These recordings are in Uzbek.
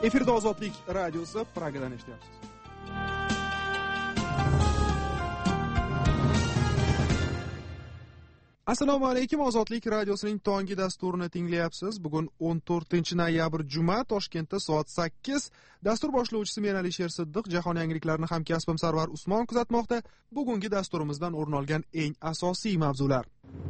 Efirda Ozodlik radiosi Pragadan eshityapsiz. Assalomu alaykum, Ozodlik radiosining tonggi dasturini tinglayapsiz. Bugun 14-noyabr juma, Toshkentda soat 8. Dastur boshlovchisi men Alisher Siddiq, jahon yangiliklarini hamkasbim Sarvar Usmon kuzatmoqda. Bugungi dasturimizdan o'rin olgan eng asosiy mavzular.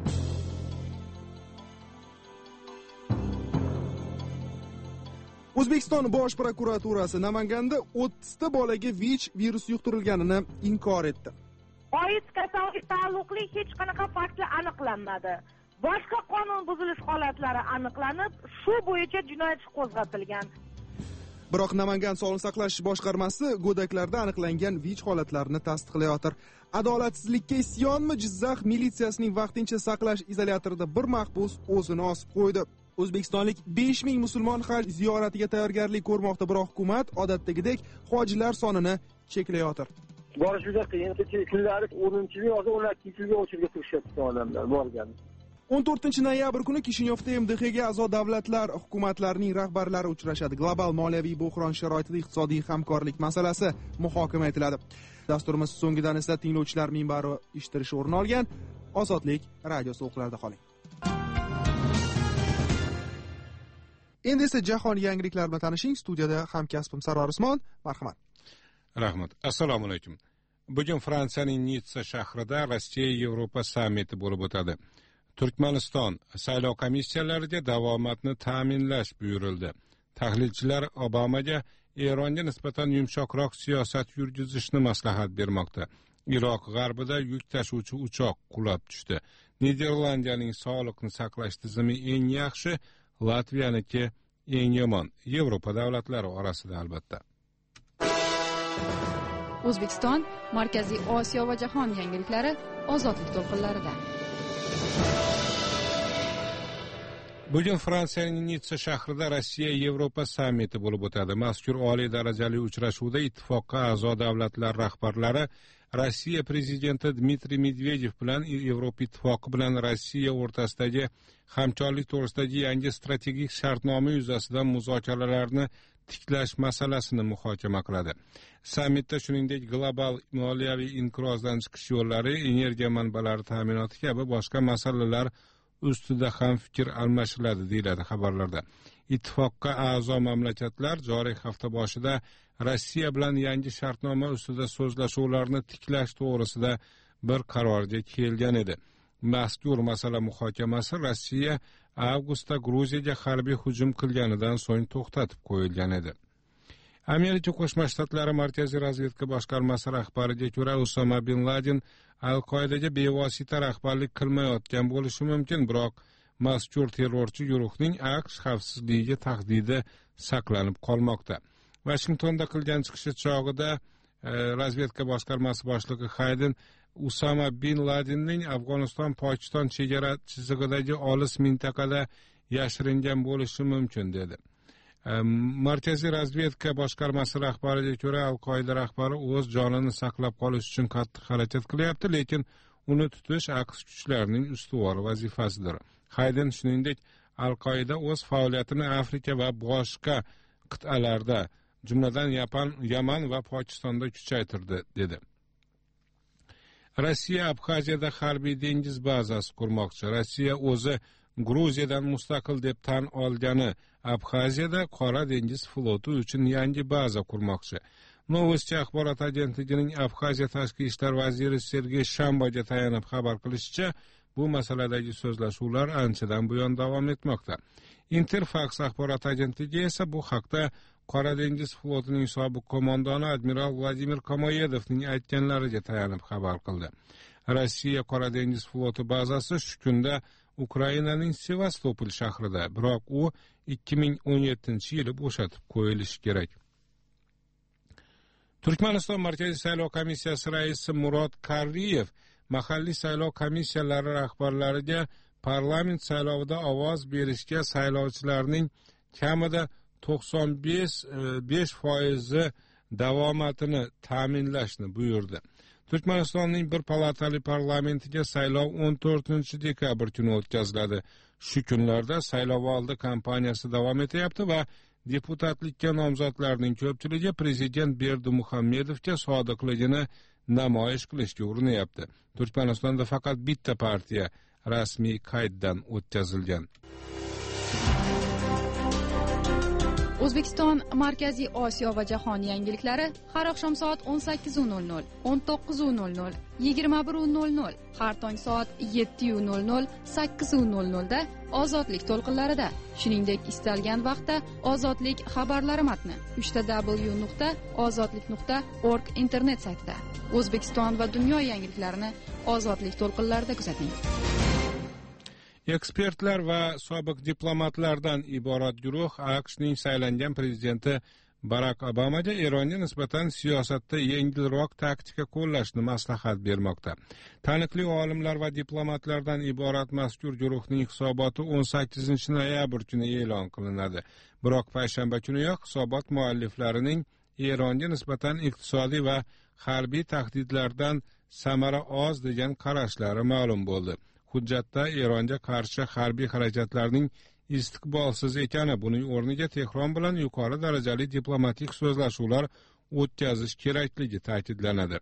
O'zbekiston Bosh prokuraturasi Namanganda 30 ta bolaga VICH virusi yuqtirilganini inkor etdi. Oid kasallikka taalluqli hech qanaqa faktlar aniqlanmadi. Boshqa qonun buzilish holatlari aniqlanib, shu bo'yicha jinoyat ishi qo'zg'atilgan. Biroq Namangan Sog'liqni saqlash boshqarmasi go'daklarda aniqlangan VICH holatlarini tasdiqlayotir. Adolatsizlikka isyonmi? Jizzax militsiyasining vaqtincha saqlash izolyatorida bir mahbus o'zini osib qo'ydi. O'zbekistonlik 5000 musulmon haj ziyoratiga tayyorgarlik ko'rmoqda, biroq hukumat odatdagidek hojilar sonini cheklayotir. Borish juda qiyin. Kunlari 10-yil yoki 12-yilga o'chirga turishyapti odamlar borgan. 14-noyabr kuni Kishinyovda MDHga a'zo davlatlar hukumatlarining rahbarlari uchrashadi. Global moliyaviy bo'hron sharoitida iqtisodiy hamkorlik masalasi muhokama etiladi. Dasturimiz so'ngidan esa tinglovchilar minbari eshittirish o'rin olgan. Ozodlik radiosi o'qlarida qoling. Endi esa jahon yangiliklari bilan tanishing. Studiyada hamkasbim Sarvar Usmon. Marhamat. Rahmat. Assalomu alaykum. Bugun Fransiyaning Nitsa shahrida Rossiya Yevropa sammiti bo'lib o'tadi. Turkmaniston saylov komissiyalariga davomatni ta'minlash buyurildi. Tahlilchilar Obamaga Eronga nisbatan yumshoqroq siyosat yurgizishni maslahat bermoqda. Iroq g'arbida yuk tashuvchi uchoq qulab tushdi. Niderlandiyaning sog'liqni saqlash tizimi eng yaxshi, Latviyaniki eng yomon. Yevropa davlatlari orasida albatta. O'zbekiston, Markaziy Osiyo va jahon yangiliklari ozodlik to'lqinlarida. Bugun Fransiyaning Nitsa shahrida Rossiya Yevropa sammiti bo'lib o'tadi. Mazkur oliy darajali uchrashuvda ittifoqqa a'zo davlatlar rahbarlari Rossiya prezidenti Dmitriy Medvedev bilan Yevropa ittifoqi bilan Rossiya o'rtasidagi hamkorlik to'g'risidagi yangi strategik shartnoma yuzasidan muzokaralarni tiklash masalasini muhokama qiladi. Sammitda shuningdek global moliyaviy inqirozdan chiqish yo'llari, energiya manbalari ta'minoti kabi boshqa masalalar ustida ham fikr almashiladi, deyiladi xabarlarda. Ittifoqqa a'zo mamlakatlar joriy hafta boshida Rossiya bilan yangi shartnoma ustida so'zlashuvlarni tiklash to'g'risida bir qarorga kelgan edi. Mazkur masala muhokamasi Rossiya avgustda Gruziyaga harbiy hujum qilganidan so'ng to'xtatib qo'yilgan edi. Amerika Qo'shma Shtatlari Markaziy razvedka boshqarmasi rahbariga ko'ra, Usama bin Laden Al-Qoidaga bevosita rahbarlik qilmayotgan bo'lishi mumkin, biroq mazkur terrorchi guruhning AQSh xavfsizligiga tahdidi saqlanib qolmoqda. Washingtonda qilgan chiqishi chog'ida razvedka boshqarmasi boshlig'i Hayden Usama bin Ladenning Afg'oniston-Pokiston chegara chizig'idagi olis mintaqada yashiringan bo'lishi mumkin dedi. Markaziy razvedka boshqarmasi rahbariga ko'ra, Al-Qoida rahbari o'z jonini saqlab qolish uchun qattiq harakat qilyapti, lekin uni tutish AQSh kuchlarining ustuvor vazifasidir. Hayden shuningdek, Al-Qoida o'z faoliyatini Afrika va boshqa qit'alarda, jumladan Yaman va Pokistonda kuchaytirdi, dedi. Rossiya Abxaziyada harbiy dengiz bazasi qurmoqchi. Rossiya o'zi Gruziyadan mustaqil deb tan olgani Abxaziyada Qora dengiz floti uchun yangi baza qurmoqchi. Novosti axborot agentligining Abxaziya tashqi ishlar vaziri Sergey Shambaga tayanib xabar qilishicha, bu masaladagi so'zlashuvlar anchadan buyon davom etmoqda. Interfax axborot agentligi esa bu haqda Qora dengiz flotining sobiq qo'mondoni admiral Vladimir Komoyedovning aytganlariga tayanib xabar qildi. Rossiya Qora dengiz floti bazasi shu kunda Ukrainaning Sevastopol shahrida, biroq u 2017-yili bo'shatib qo'yilishi kerak. Turkmaniston Markaziy saylov komissiyasi raisi Murod Kariyev mahalliy saylov komissiyalari rahbarlariga parlament saylovida ovoz berishga saylovchilarning kamida 95% davomatini ta'minlashni buyurdi. Turkmanistonning bir palatali parlamentiga saylov 14-dekabr kuni o'tkaziladi. Shu kunlarda saylovoldi kampaniyasi davom etyapti va deputatlikka nomzodlarning ko'pchiligi prezident Berdimuhamedovga sodiqligini namoyish qilishga urinyapti. Turkmanistonda faqat bitta partiya rasmiy qayddan o'tkazilgan. O'zbekiston, Markaziy Osiyo va jahon yangiliklari har oqshom soat 18:00, 19:00, 21:00, har tong soat 7:00, 8:00 da Ozodlik to'lqinlarida, shuningdek istalgan vaqtda Ozodlik xabarlari matni www.ozodlik.org internet saytida. O'zbekiston va dunyo yangiliklarini Ozodlik to'lqinlarida kuzating. Ekspertlar va sobiq diplomatlardan iborat guruh AQShning saylangan prezidenti Barak Obamaga Eronga nisbatan siyosatda yengilroq taktika qo'llashni maslahat bermoqda. Taniqli olimlar va diplomatlardan iborat mazkur guruhning hisoboti 18 noyabr kuni e'lon qilinadi. Biroq payshanba kuniyoq hisobot mualliflarining Eronga nisbatan iqtisodiy va harbiy tahdidlardan samara oz degan qarashlari ma'lum bo'ldi. Hujjatda Eronga qarshi harbiy harakatlarning istiqbolsiz ekani, buning o'rniga Tehron bilan yuqori darajali diplomatik so'zlashuvlar o'tkazish kerakligi ta'kidlanadi.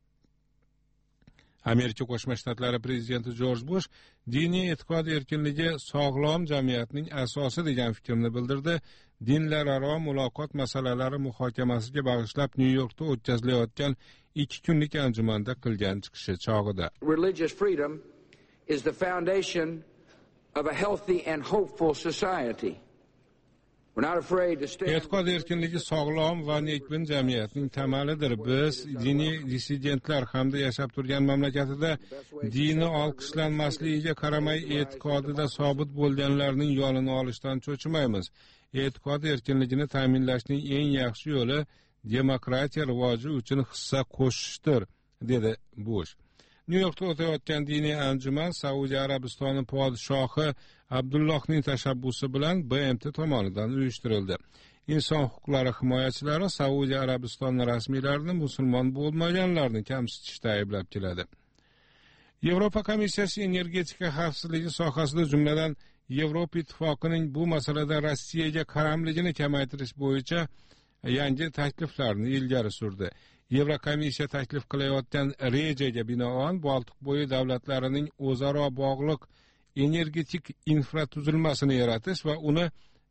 Amerika Qo'shma Shtatlari prezidenti Jorj Bush diniy e'tiqod erkinligi sog'lom jamiyatning asosi degan fikrni bildirdi. Dinlararo muloqot masalalari muhokamasiga bag'ishlab Nyu-Yorkda o'tkazilayotgan 2 kunlik anjumanda qilgan chiqishi chog'ida. Religious freedom is the foundation of a healthy and hopeful society. We're not afraid to stand. E'tiqod erkinligi sog'lom va nekbin jamiyatning tamalidir. Biz diniy dissidentlar hamda yashab turgan mamlakatida dini olqishlanmasligiga qaramay e'tiqodida sobit bo'lganlarning yo'lini olishdan cho'chimaymiz. E'tiqod erkinligini ta'minlashning eng yaxshi yo'li demokratiya rivoji uchun hissa qo'shishdir, dedi Bush. Nyu-Yorkda o'tayotgan diniy anjuman Saudiya Arabistoni podshohi Abdullohning tashabbusi bilan BMT tomonidan uyushtirildi. Inson huquqlari himoyachilari Saudiya Arabistoni rasmiylarini musulmon bo'lmaganlarni kamsitishda ayblab keladi. Yevropa komissiyasi energetika xavfsizligi sohasida, jumladan Yevropa ittifoqining bu masalada Rossiyaga qaramligini kamaytirish bo'yicha yangi takliflarni ilgari surdi. Yevrokomissiya taklif qilayotgan rejaga binoan Boltiqbo'yi davlatlarining o'zaro bog'liq energetik infratuzilmasini yaratish va uni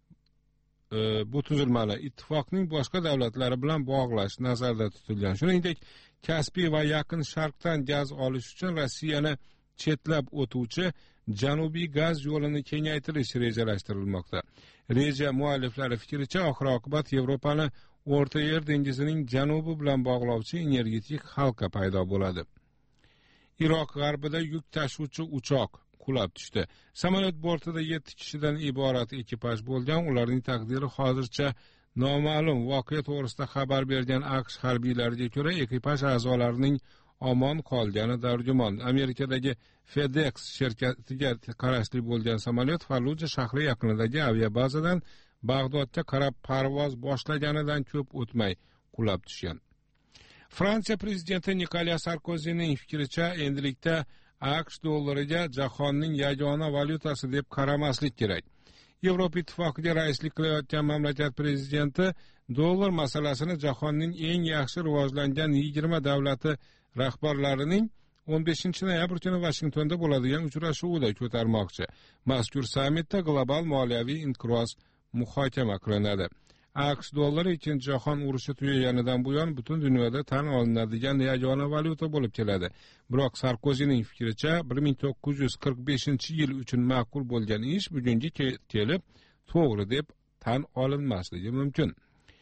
bu tuzilmani ittifoqning boshqa davlatlari bilan bog'lash nazarda tutilgan. Shuningdek, Kaspiy va Yaqin Sharqdan gaz olish uchun Rossiyani chetlab o'tuvchi janubiy gaz yo'lini kengaytirish rejalashtirilmoqda. Reja mualliflari fikricha, oxir-oqibat Yevropani O'rta Yer dengizining janubi bilan bog'lovchi energetik halqa paydo bo'ladi. Iroq g'arbida yuk tashuvchi uchoq qulab tushdi. Samolyot bortida 7 kishidan iborat ekipaj bo'lgan. Ularning taqdiri hozircha noma'lum. Voqea to'g'risida xabar bergan AQSh harbiylariga ko'ra, ekipaj a'zolarining omon qolgani dargumon. Amerikadagi FedEx shirkatiga qarashli bo'lgan samolyot Falluja shahri yaqinidagi aviabazadan Bag'dodga qarab parvoz boshlaganidan ko'p o'tmay qulab tushgan. Fransiya prezidenti Nikolas Sarkozining fikricha, endilikda AQSh dollariga jahonning yagona valyutasi deb qaramaslik kerak. Yevropa ittifoqiga raislik qilayotgan mamlakat prezidenti dollar masalasini jahonning eng yaxshi rivojlangan 20 davlati rahbarlarining 15 noyabr kuni Vashingtonda bo'ladigan uchrashuvida ko'tarmoqchi. Mazkur sammitda global moliyaviy inqiroz muhokama qilinadi. AQSh dollari Ikkinchi jahon urushi tugaganidan buyon butun dunyoda tan olinadigan yagona valyuta bo'lib keladi. Biroq Sarkozining fikricha, 1945-yil uchun ma'qul bo'lgan ish bugungi kelib to'g'ri deb tan olinmasligi mumkin.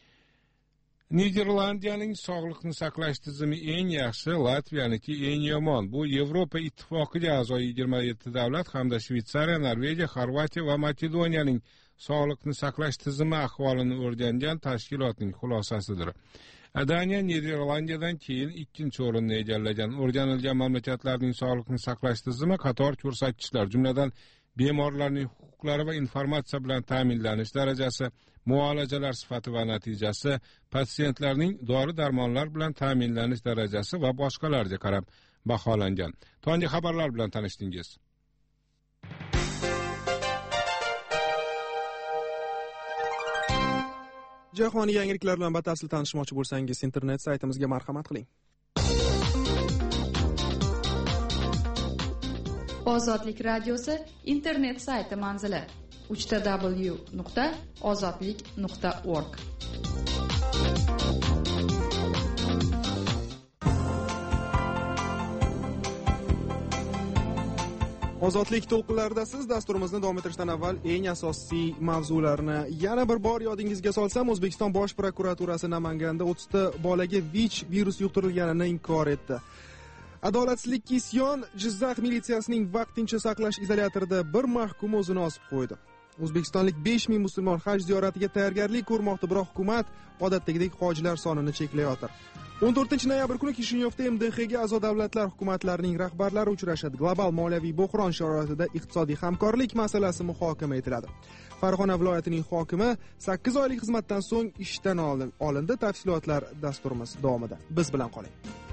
Niderlandiyaning sog'liqni saqlash tizimi eng yaxshi, Latviyaniki eng yomon. Bu Yevropa ittifoqiga a'zo 27 davlat hamda Shveysariya, Norvegiya, Xorvatiya va Makedoniyaning sog'liqni saqlash tizimi ahvolini o'rgangan tashkilotning xulosasidir. Daniya Niderlandiyadan keyin 2-o'rinni egallagan. O'rganilgan mamlakatlarning sog'liqni saqlash tizimi qator ko'rsatkichlar, jumladan bemorlarning huquqlari va informatsiya bilan ta'minlanish darajasi, muolajalar sifati va natijasi, patsientlarning dori-darmonlar bilan ta'minlanish darajasi va boshqalarga qarab baholangan. Tonggi xabarlar bilan tanishdingiz. Jahoniy yangiliklar bilan batafsil tanishmoqchi bo'lsangiz, internet saytimizga marhamat qiling. Ozodlik radiosi internet sayti manzili www.ozodlik.org. Ozodlik to'lqinlarida siz dasturimizni davom ettirishdan avval eng asosiy mavzularni yana bir bor yodingizga solsam, O'zbekiston Bosh prokuraturasi Namanganda 30 ta bolaga VICH virus yuqtirilganini inkor etdi. Adolatsizlikka isyon, Jizzax militsiyasining vaqtincha saqlash izolyatorida bir mahkum o'zini osib qo'ydi. O'zbekistonlik 5000 musulmon haj ziyoratiga tayyorgarlik ko'rmoqda, biroq hukumat odatdagidek hojilar sonini cheklayotir. 14-noyabr kuni Kishinyovda MDHga a'zo davlatlar hukumatlarining rahbarlari uchrashadi. Global moliyaviy bo'hron sharoitida iqtisodiy hamkorlik masalasi muhokama etiladi. Farg'ona viloyatining hokimi 8 oylik xizmatdan so'ng ishdan olindi. Tafsilotlar dasturimiz davomida. Biz bilan qoling.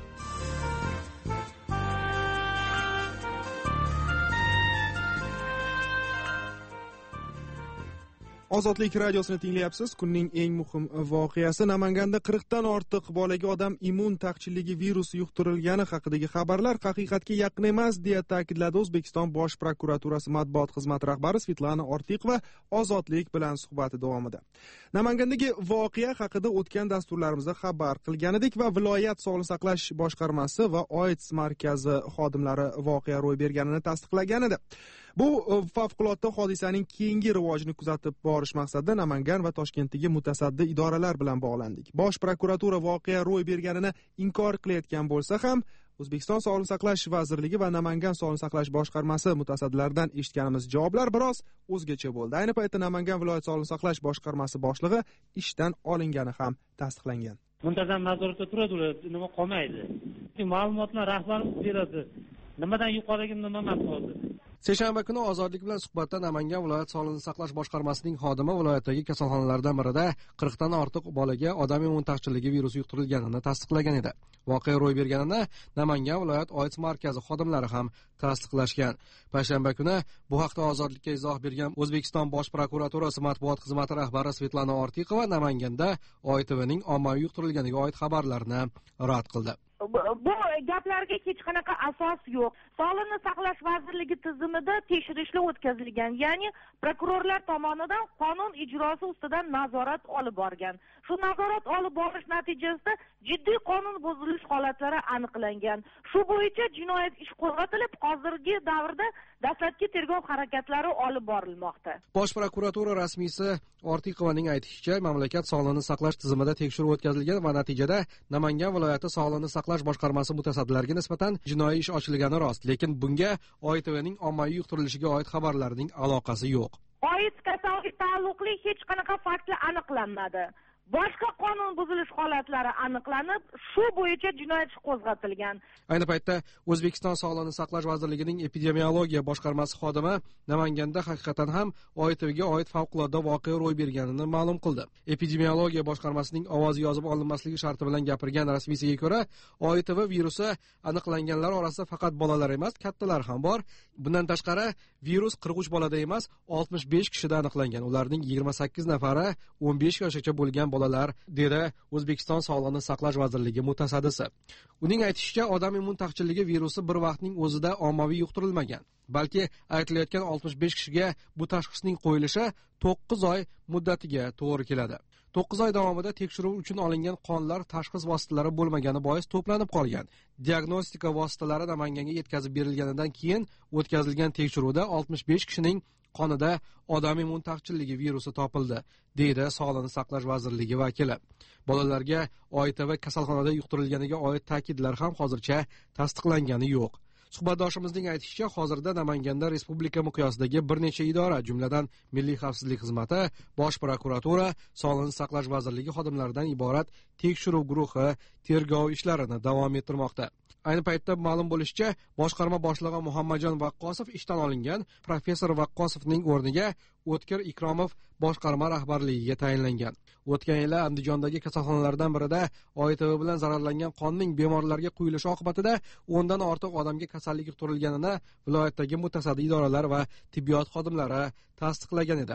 Ozodlik radiosini tinglayapsiz. Kunning eng muhim voqeasi Namanganda 40 dan ortiq bolaga odam immun taqchilligi virusi yuqtirilgani haqidagi xabarlar haqiqatga yaqin emas, deya ta'kidladi O'zbekiston Bosh prokuraturasi matbuot xizmati rahbari Svetlana Ortiqova Ozodlik bilan suhbati davomida. Namangandagi voqea haqida o'tgan dasturlarimizda xabar qilgan edik va viloyat sog'liqni saqlash boshqarmasi va AIDS markazi xodimlari voqea ro'y berganini tasdiqlagan edi. Bu favqulodda hodisaning keyingi rivojini kuzatib borish maqsadida Namangan va Toshkentdagi mutasaddi idoralar bilan bog'landik. Bosh prokuratura voqea ro'y berganini inkor qilayotgan bo'lsa ham, O'zbekiston Sog'liqni saqlash vazirligi va Namangan Sog'liqni saqlash boshqarmasi mutasaddilaridan eshitganimiz javoblar biroz o'zgacha bo'ldi. Ayni paytda Namangan viloyat Sog'liqni saqlash boshqarmasi boshlig'i ishdan olingani ham tasdiqlangan. Muntazam nazoratda turadi, nima qolmaydi. Ma'lumotlar rahbarimiz beradi. Nimadan yuqoriga nima emas hozir. Seshanba kuni Ozodlik bilan suhbatda Namangan viloyat sog'liqni saqlash boshqarmasining xodimi viloyatdagi kasalxonalardan birida 40 dan ortiq bolaga odam immun taqchilligi virusi yuqtirilganini tasdiqlagan edi. Voqea ro'y berganini Namangan viloyat AIDS markazi xodimlari ham tasdiqlashgan. Payshanba kuni bu haqda Ozodlikka izoh bergan O'zbekiston Bosh prokuraturasi matbuot xizmati rahbari Svetlana Ortiqova Namanganda OITVning ommaviy yuqtirilganiga oid xabarlarni rad qildi. Bu gaplarga hech qanaqa asos yo'q. Sog'liqni saqlash vazirligi tizimida tekshirishlar o'tkazilgan, ya'ni prokurorlar tomonidan qonun ijrosi ustidan nazorat olib borgan. Shu nazorat olib borish natijasida jiddiy qonun buzilish holatlari aniqlangan. Shu bo'yicha jinoyat ishi qo'zg'atilib, hozirgi davrda dastlabki tergov harakatlari olib borilmoqda. Bosh prokuratura rasmiysi Ortiqovaning aytishicha, mamlakat sog'liqni saqlash tizimida tekshiruv o'tkazilgan va natijada Namangan viloyati sog'liqni saqlash boshqarmasi mutasaddilariga nisbatan jinoiy ish ochilgani rost, lekin bunga OITVning ommaviy yuqtirilishiga oid xabarlarining aloqasi yo'q. AIDS kasallikka taalluqli hech qanaqa faktlar aniqlanmadi. Boshqa qonun buzilish holatlari aniqlanib, shu bo'yicha jinoyat ishi qo'zg'atilgan. Ayni paytda O'zbekiston Sog'liqni saqlash vazirligining epidemiologiya boshqarmasi xodimi Namanganda haqiqatan ham OITVga oid favqulodda voqea ro'y berganini ma'lum qildi. Epidemiologiya boshqarmasining ovozi yozib olinmasligi sharti bilan gapirgan rasmiysiga ko'ra, OITV virusi aniqlanganlar orasida faqat bolalar emas, kattalar ham bor. Bundan tashqari, virus 43 bolada emas, 65 kishida aniqlangan. Ularning 28 nafari 15 yoshgacha bo'lgan bolalar, dedi O'zbekiston Sog'liqni saqlash vazirligi mutasaddisi. Uning aytishicha, odam immun taqchilligi virusi bir vaqtning o'zida ommaviy yuqtirilmagan, balki aytilayotgan 65 kishiga bu tashxisning qo'yilishi 9 oy muddatiga to'g'ri keladi. 9 oy davomida tekshiruv uchun olingan qonlar tashxis vositalari bo'lmagani bois to'planib qolgan. Diagnostika vositalari Namanganga yetkazib berilganidan keyin o'tkazilgan tekshiruvda 65 kishining qonida odam immun taqchilligi virusi topildi, deydi Sog'liqni saqlash vazirligi vakili. Bolalarga OITV kasalxonada yuqtirilganiga oid ta'kidlar ham hozircha tasdiqlangani yo'q. Suhbatdoshimizning aytishicha, hozirda Namanganda respublika miqyosidagi bir necha idora, jumladan Milliy xavfsizlik xizmati, Bosh prokuratura, Sog'liqni saqlash vazirligi xodimlaridan iborat tekshiruv guruhi tergov ishlarini davom ettirmoqda. Ayni paytda ma'lum bo'lishicha, boshqarma boshlig'i Muhammadjon Vaqqosov ishdan olingan, professor Vaqqosovning o'rniga O'tkir Ikromov boshqarma rahbarligiga tayinlangan. O'tgan yili Andijondagi kasalxonalardan birida OITV bilan zararlangan qonning bemorlarga quyilishi oqibatida 10 dan ortiq odamga kasallik yuqtirilganini viloyatdagi mutasaddi idoralar va tibbiyot xodimlari tasdiqlagan edi.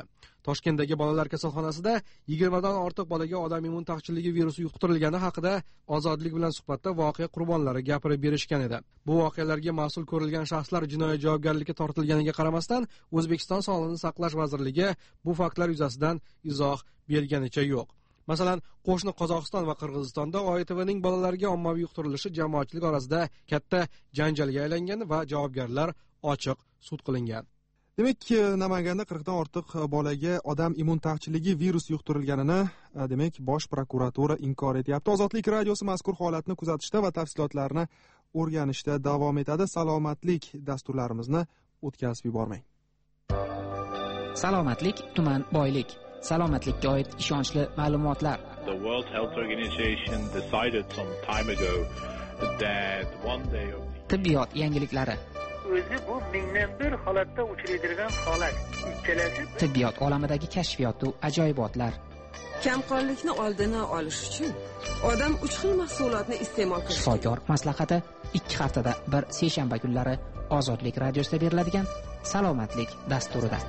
Toshkentdagi bolalar kasalxonasida 20 dan ortiq bolaga odam immun taqchilligi virusi yuqtirilgani haqida Ozodlik bilan suhbatda voqea qurbonlari gapirib berishgan edi. Bu voqealarga mas'ul ko'rilgan shaxslar jinoiy javobgarlikka tortilganiga qaramasdan, O'zbekiston Sog'liqni saqlash vazirligi bu faktlar yuzasidan izoh berganicha yo'q. Masalan, qo'shni Qozog'iston va Qirg'izistonda OITVning bolalarga ommaviy yuqtirilishi jamoatchilik orasida katta janjalga aylangan va javobgarlar ochiq sud qilingan. Demak, Namanganda 40 dan ortiq bolaga odam immun taqchilligi virusi yuqtirilganini, demak, Bosh prokuratura inkor etyapti. Ozodlik radiosi mazkur holatni kuzatishda va tafsilotlarni o'rganishda davom etadi. Salomatlik dasturlarimizni o'tkazib yubormang. Salomatlik tuman boylik. Salomatlikka oid ishonchli ma'lumotlar. The World Health Organization decided some time ago that one day of Tibbiyot yangiliklari. O'zi bu mingdan bir holatda uchraydigan holat. Ikkalasi tibbiyot olamidagi kashfiyot va ajoyibotlar. Kamqonlikni oldini olish uchun odam 3 xil mahsulotni iste'mol qilish. Shifokor maslahati 2 haftada bir seshanba kunlari Ozodlik radiosida beriladigan Salomatlik dasturida.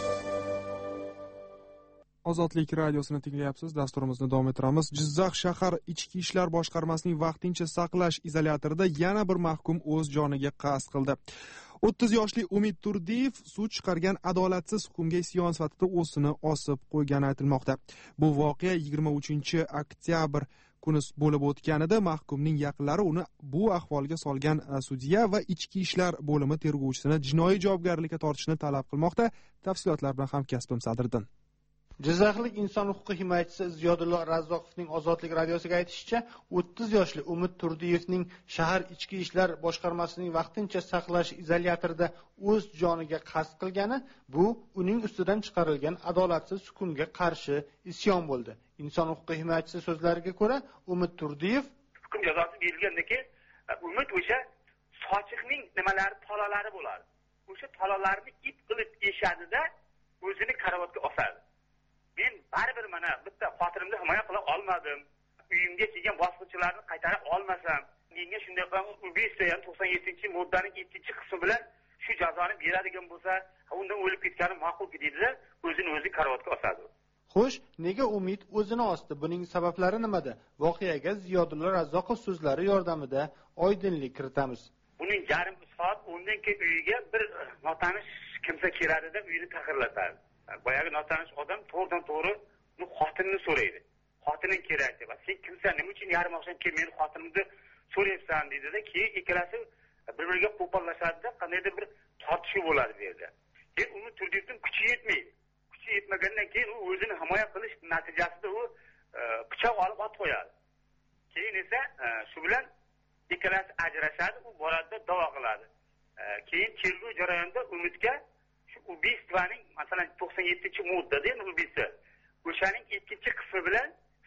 Ozodlik radiosini tinglayapsiz. Dasturimizni davom ettiramiz. Jizzax shahar ichki ishlar boshqarmasining vaqtincha saqlash izolyatorida yana bir mahkum o'z joniga qasd qildi. 30 yoshli Umid Turdiyev sud chiqargan adolatsiz hukmga isyon sifatida o'zini osib qo'ygani aytilmoqda. Bu voqea 23-oktyabr kuni bo'lib o'tganida mahkumning yaqinlari uni bu ahvolga solgan sudya va ichki ishlar bo'limi tergovchisini jinoiy javobgarlikka tortishni talab qilmoqda. Tafsilotlar bilan hamkasbim Sadriddin. Jizzaxlik inson huquqi himoyachisi Ziyodullo Razzoqovning Ozodlik radiosiga aytishicha, 30 yoshli Umid Turdiyevning shahar ichki ishlar boshqarmasining vaqtincha saqlash izolyatorida o'z joniga qasd qilgani bu uning ustidan chiqarilgan adolatsiz hukmga qarshi isyon bo'ldi. Inson huquqi himoyachisi so'zlariga ko'ra, Umid Turdiyev hukm jazosi berilgandan keyin Umid o'sha sochiqning nimalari tolalari bo'ladi. O'sha tolalarni ip qilib eshadida o'zini karavotga osadi. Men baribir mana bitta xotinimni himoya qila olmadim. Uyimga kelgan bosqinchilarni qaytara olmasam, menga shunday qilib ubiystva 97-moddaning 2-qismi bilan shu jazoni beradigan bo'lsa, undan o'lib ketgani ma'qul deydi-da, o'zini o'zi karavotga osadi. Xo'sh, nega Umid o'zini osdi? Buning sabablari nimada? Voqeaga Ziyodullo Razzoqov so'zlari yordamida oydinlik kiritamiz. Buning yarim soat undan keyin uyiga bir notanish kimsa keladi-da, uyini tahrirlatadi. Boyagi notanish odam to'g'ridan-to'g'ri xotinini so'raydi. Xotining kerak deb. Sen kimsan? Nima uchun yarim oqshom kelib meni xotinimni so'rayapsan dedi-da, keyin ikkalasi bir-biriga qo'pollashadi-da, qandaydir bir tortishuv bo'ladi bu yerda. Keyin uni Turdiyevning kuchi yetmaydi. Kuchi yetmagandan keyin u o'zini himoya qilish natijasida u pichoq olib otib qo'yadi. Keyin esa shu bilan ikkalasi ajrashadi, u boradi da'vo qiladi. Keyin tergov jarayonida Umidga ubiystvaning masalan 97-moddada ubiystva o'shaning 2-qismi bilan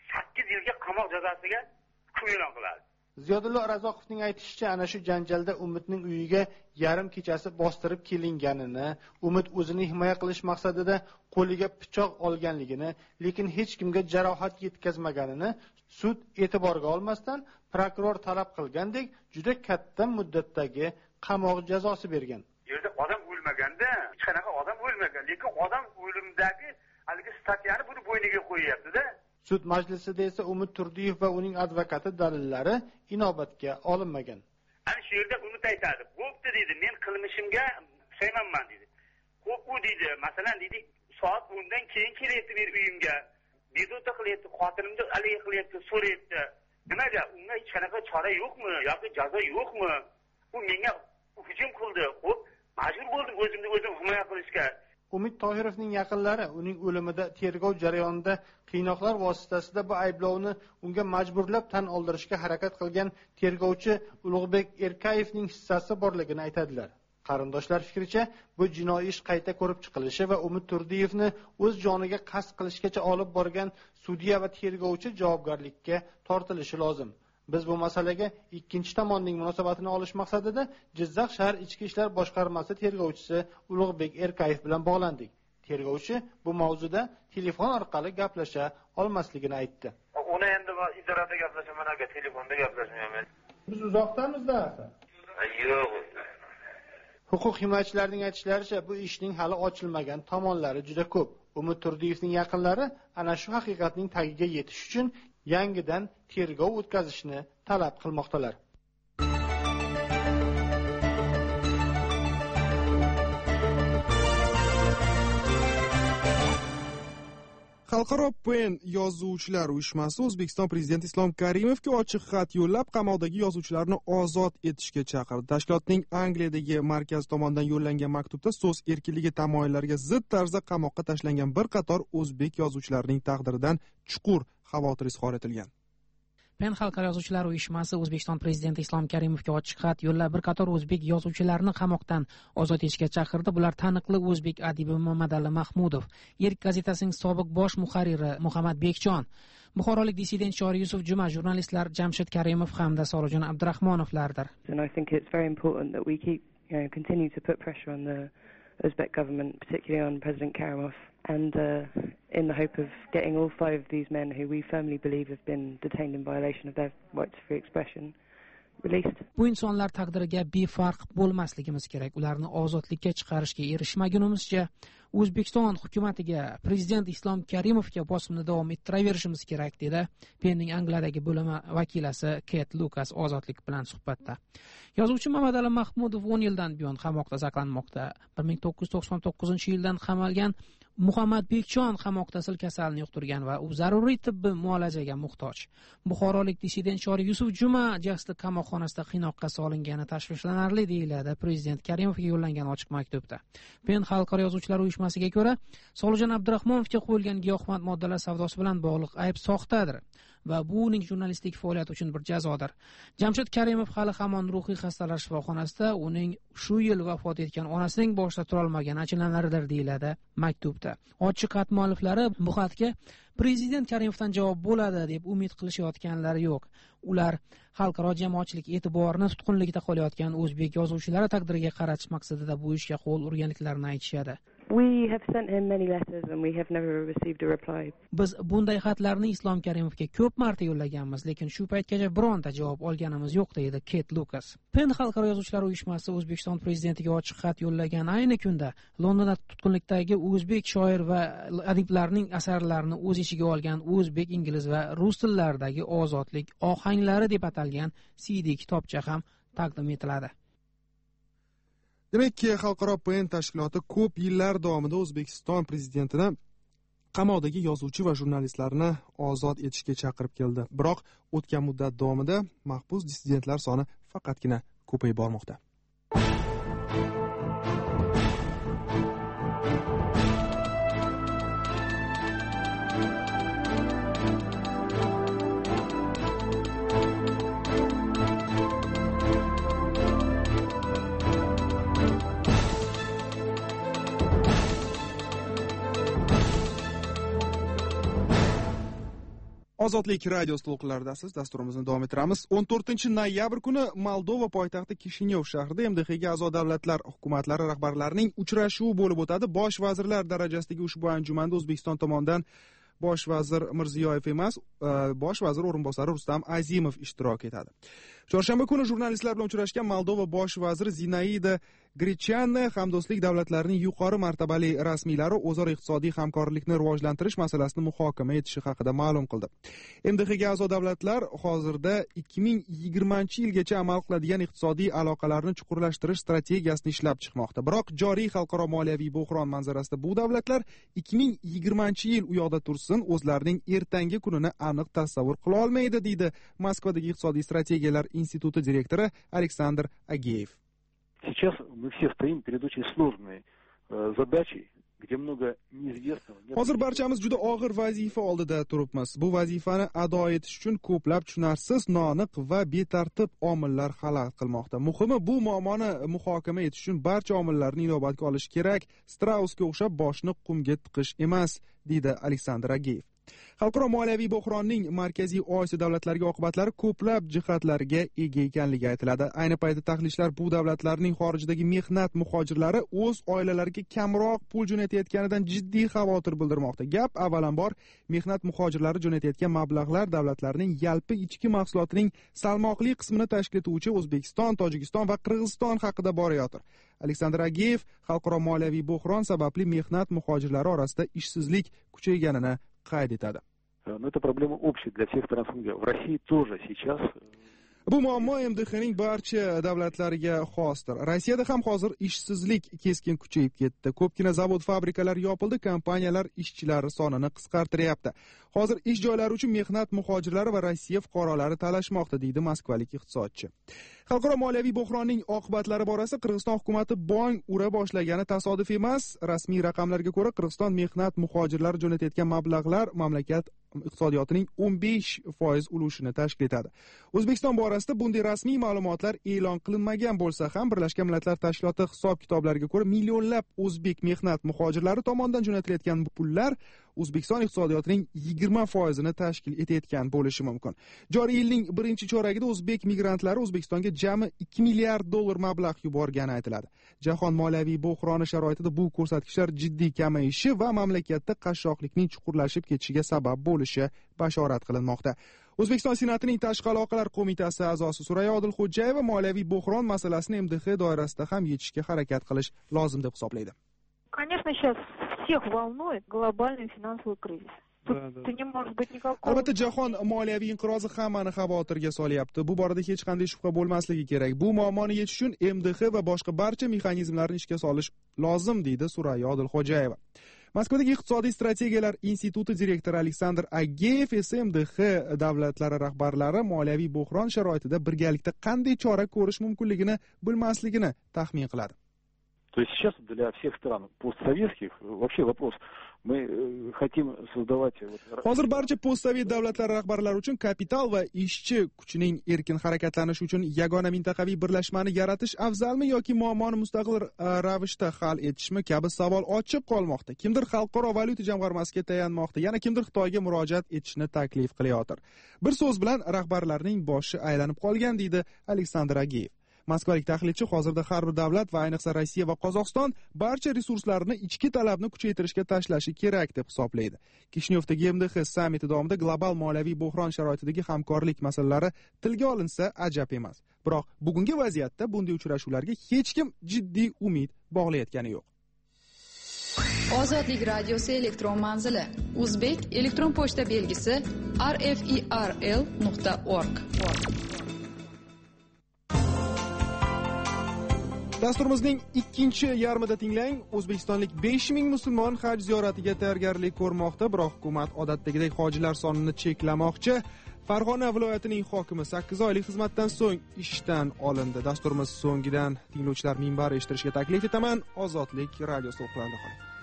8 yilga qamoq jazosiga hukm e'lon qiladi. Ziyodullo Razzoqovning aytishicha, ana shu janjalda Umidning uyiga yarim kechasi bostirib kelinganini, Umid o'zini himoya qilish maqsadida qo'liga pichoq olganligini, lekin hech kimga jarohat yetkazmaganini sud e'tiborga olmasdan prokuror talab qilgandek juda katta muddatdagi qamoq jazosi bergan. Yerda odam o'lmaganda, hech qanaqa odam o'lmagan, lekin odam o'limdagi haligi statyani buni bo'yniga qo'yapti-da. Sud majlisida esa Umid Turdiyev va uning advokati dalillari inobatga olinmagan. Ana shu yerda Umid aytadi, "Bo'pti" dedi, "Men qilmishimga pushaymonman" dedi. "Xo'p, u dedi, masalan dedi, soat 10dan keyin kelyapti men uyimga. Bezovta qilyapti, xotinimni haligi qilyapti, so'rayapti. Nimaga? Unga hech qanaqa chora yo'qmi yoki jazo yo'qmi? U menga hujum qildi. Xo'p, majbur bo'ldim o'zimni o'zim himoya qilishga." Umid Tohirovning yaqinlari uning o'limida tergov jarayonida qiynoqlar vositasida bu ayblovni unga majburlab tan oldirishga harakat qilgan tergovchi Ulug'bek Erkayevning hissasi borligini aytadilar. Qarindoshlar fikricha, bu jinoiy ish qayta ko'rib chiqilishi va Umid Turdiyevni o'z joniga qasd qilishgacha olib borgan sudya va tergovchi javobgarlikka tortilishi lozim. Biz bu masalaga ikkinchi tomonning munosabatini olish maqsadida Jizzax shahar ichki ishlar boshqarmasi tergovchisi Ulug'bek Erkayev bilan bog'landik. Tergovchi bu mavzuda telefon orqali gaplasha olmasligini aytdi. Uni endi idorada gaplashaman, aka telefonda gaplashmayman. Biz uzoqdamizda aka. Yo'q. Huquq himoyachilarining aytishlaricha, bu ishning hali ochilmagan tomonlari juda ko'p. Umid Turdiyevning yaqinlari ana shu haqiqatning tagiga yetish uchun yangidan tergov o'tkazishni talab qilmoqdalar. Xalqaro PEN yozuvchilar uyushmasi O'zbekiston Prezidenti Islom Karimovga ochiq xat yo'llab, qamoqdagi yozuvchilarni ozod etishga chaqirdi. Tashkilotning Angliyadagi markazi tomonidan yo'llangan maktubda so'z erkinligi tamoyillariga zid tarzda qamoqqa tashlangan bir qator o'zbek yozuvchilarining taqdiridan chuqur xavotir izhor etilgan. PEN Xalqaro yozuvchilar uyushmasi O'zbekiston Prezidenti Islom Karimovga ochiq xat yo'llab, bir qator o'zbek yozuvchilarini qamoqdan ozod etishga chaqirdi. Bular taniqli o'zbek adibi Mamadali Mahmudov, Erk gazetasining sobiq bosh muharriri Muhammad Bekjon, buxorolik dissident Shori Yusuf Juma, jurnalistlar Jamshid Karimov hamda Solojon Abdurahmonovlardir. And I think it's very important that we keep, continue to put pressure on the Uzbek government, particularly on President Karimov, and in the hope of getting all 5 of these men who we firmly believe have been detained in violation of their right to free expression released. Bu insonlar taqdiriga befarq bo'lmasligimiz kerak. Ularni ozodlikka chiqarishga erishmagunimizcha O'zbekiston hukumatiga Prezident Islom Karimovga bosimni davom ettiraverishimiz kerak, dedi PENning Angliyadagi bo'limi vakilasi Ket Lukas ozodlik bilan suhbatda. Yozuvchi Mamadali Mahmudov 10 yildan buyon qamoqda saqlanmoqda. 1999-yildan qamalgan Muhammad Bekjon qamoqda sil kasalini yuqtirgan va u zaruriy tibbiy muolajaga muhtoj. Buxorolik dissident Shori Yusuf Juma jasdi qamoqxonasida qiynoqqa solingani tashvishlanarli, deyiladi Prezident Karimovga yo'llangan ochiq maktubda. PEN Xalqaro yozuvchilar uyushmasiga ko'ra, Solojon Abdurahmonovga qo'yilgan giyohvand moddalar savdosi bilan bog'liq ayb soxtadir va bu uning jurnalistik faoliyati uchun bir jazodir. Jamshid Karimov hali hamon ruhiy xastalar shifoxonasida, uning shu yil vafot etgan onasining boshida turolmagan achinanlaridir, deyiladi maktubda. Ochiq xat mualliflari bu xatga Prezident Karimovdan javob bo'ladi deb umid qilishayotganlari yo'q. Ular xalqaro jamoatchilik e'tiborini tutqunlikda qolayotgan o'zbek yozuvchilari taqdiriga qaratish maqsadida bu ishga qo'l urganliklarini aytishadi. We have sent him many letters and we have never received a reply. Biz bunday xatlarni Islom Karimovga ko'p marta yo'llaganmiz, lekin shu paytgacha bironta javob olganimiz yo'q, deydi Ket Lukas. PEN Xalqaro yozuvchilar uyushmasi O'zbekiston prezidentiga ochiq xat yo'llagan ayni kunda Londonda tutqunlikdagi o'zbek shoir va adiblarning asarlarini o'z ichiga olgan o'zbek, ingliz va rus tillaridagi ozodlik ohanglari deb atalgan CD kitobcha ham taqdim etiladi. Demak, Xalqaro PEN tashkiloti ko'p yillar davomida O'zbekiston prezidentini qamoqdagi yozuvchi va jurnalistlarni ozod etishga chaqirib keldi. Biroq o'tgan muddat davomida mahbus dissidentlar soni faqatgina ko'payib bormoqda. Ozodlik radiosi to'lqinlaridasiz. Dasturimizni davom ettiramiz. 14-noyabr kuni Moldova poytaxti Kishinev shahrida MDHga a'zo davlatlar hukumatlari rahbarlarining uchrashuvi bo'lib o'tadi. Bosh vazirlar darajasidagi ushbu anjumanda O'zbekiston tomonidan bosh vazir Mirziyoyev emas, bosh vazir o'rinbosari Rustam Azimov ishtirok etadi. Chorshanba kuni jurnalistlar bilan uchrashgan Moldova bosh vaziri Zinaida Grichanna hamdo'stlik davlatlarining yuqori martabali rasmiylari o'zaro iqtisodiy hamkorlikni rivojlantirish masalasini muhokama etishi haqida ma'lum qildi. MDHga a'zo davlatlar hozirda 2020-yilgacha amal qiladigan iqtisodiy aloqalarni chuqurlashtirish strategiyasini ishlab chiqmoqda. Biroq joriy xalqaro moliyaviy bo'hron manzarasida bu davlatlar 2020-yil u yoqda tursin, o'zlarining ertangi kunini aniq tasavvur qila olmaydi, deydi Moskvadagi iqtisodiy strategiyalar instituti direktori Aleksandr Ageyev. Сейчас мы все стоим перед очень сложной задачей, где много неизвестного. Hozir barchamiz juda og'ir vazifa oldida turibmiz. Bu vazifani ado etish uchun ko'plab tushunarsiz, noaniq va betartib omillar xalal qilmoqda. Muhimi bu muammoni muhokama etish uchun barcha omillarni inobatga olish kerak. Strausga o'xshab boshni qumga tiqish emas, deydi Aleksandr Ageyev. Xalqaro moliyaviy bo'hronning Markaziy Osiyo davlatlariga oqibatlari ko'plab jihatlarga ega ekanligi aytiladi. Ayni paytda tahlilchilar bu davlatlarning xorijdagi mehnat muhojirlari o'z oilalariga kamroq pul jo'natayotganidan jiddiy xavotir bildirmoqda. Gap avvalambor mehnat muhojirlari jo'natayotgan mablag'lar davlatlarning yalpi ichki mahsulotining salmoqli qismini tashkil etuvchi O'zbekiston, Tojikiston va Qirg'iziston haqida borayotir. Aleksandr Ageyev xalqaro moliyaviy bo'hron sababli mehnat muhojirlari orasida ishsizlik kuchayganini qayd etadi. Но это проблема общая для всех стран СНГ. В России тоже сейчас. Bu muammo MDHning barcha davlatlariga xosdir. Rossiyada ham hozir ishsizlik keskin kuchayib ketdi. Ko'pgina zavod-fabrikalar yopildi, kompaniyalar ishchilari sonini qisqartiryapti. Hozir ish joylari uchun mehnat muhojirlari va Rossiya fuqarolari talashmoqda, deydi moskvalik iqtisodchi. Xalqaro moliyaviy bo'hronning oqibatlari borasida Qirg'iziston hukumati bong ura boshlagani tasodif emas. Rasmiy raqamlarga ko'ra, Qirg'iziston mehnat muhojirlari jo'natayotgan mablag'lar mamlakat iqtisodiyotining 15% ulushini tashkil etadi. O'zbekiston borasida bunday rasmiy ma'lumotlar e'lon qilinmagan bo'lsa ham, Birlashgan Millatlar Tashkiloti hisob-kitoblariga ko'ra, millionlab o'zbek mehnat muhojirlari tomonidan jo'natilayotgan pullar O'zbekiston iqtisodiyotining 20% tashkil etayotgan bo'lishi mumkin. Joriy yilning birinchi choragida o'zbek migrantlari O'zbekistonga jami $2 milliard mablag' yuborgani aytiladi. Jahon moliyaviy bo'hroni sharoitida bu ko'rsatkichlar jiddiy kamayishi va mamlakatda qashshoqlikning chuqurlashib ketishiga sabab bo'lishi bashorat qilinmoqda. O'zbekiston Senatining Tashqi aloqalar qo'mitasi a'zosi Surayyo Odilxo'jayeva moliyaviy bo'hron masalasini MDH doirasida ham yechishga harakat qilish lozim deb hisoblaydi. Конечно, сейчас всех волнует глобальный финансовый кризис. Albatta jahon moliyaviy inqirozi hammani xavotirga solyapti. Bu borada hech qanday shubha bo'lmasligi kerak. Bu muammoni yechish uchun MDH va boshqa barcha mexanizmlarni ishga solish lozim, deydi Surayyo Odilxo'jayeva. Moskvadagi iqtisodiy strategiyalar instituti direktori Aleksandr Ageyev esa MDH davlatlari rahbarlari moliyaviy bo'hron sharoitida birgalikda qanday chora ko'rish mumkinligini bilmasligini taxmin qiladi. То есть сейчас для всех стран постсоветских вообще вопрос, мы хотим создавать... Hozir barcha postsovet davlatlari rahbarlari uchun kapital va ishchi kuchining erkin harakatlanishi uchun yagona mintaqaviy birlashmani yaratish afzalmi yoki muammoni mustaqil ravishda hal etishmi kabi savol ochiq qolmoqda. Kimdir xalqaro valyuta jamg'armasiga tayanmoqda, yana kimdir Xitoyga murojaat etishni taklif qilayotir. Bir so'z bilan rahbarlarning boshi aylanib qolgan, deydi Aleksandr Ageyev. Moskvalik tahlilchi hozirda har bir davlat va ayniqsa Rossiya va Qozog'iston barcha resurslarini ichki talabni kuchaytirishga tashlashi kerak deb hisoblaydi. Kishinyovdagi MDH sammiti davomida global moliyaviy bo'hron sharoitidagi hamkorlik masalalari tilga olinsa ajab emas. Biroq bugungi vaziyatda bunday uchrashuvlarga hech kim jiddiy umid bog'layotgani yo'q. Ozodlik radiosi elektron manzili: O'zbek elektron pochta belgisi rferl.org. Dasturimizning ikkinchi yarmida tinglang. O'zbekistonlik 5000 musulmon haj ziyoratiga tayyorgarlik ko'rmoqda, biroq hukumat odatdagidek hojilar sonini cheklamoqchi. Farg'ona viloyatining hokimi 8 oylik xizmatdan so'ng ishdan olindi. Dasturimiz so'ngidan tinglovchilar minbari eshittirishga taklif etaman. Ozodlik radiosi o'qiladi.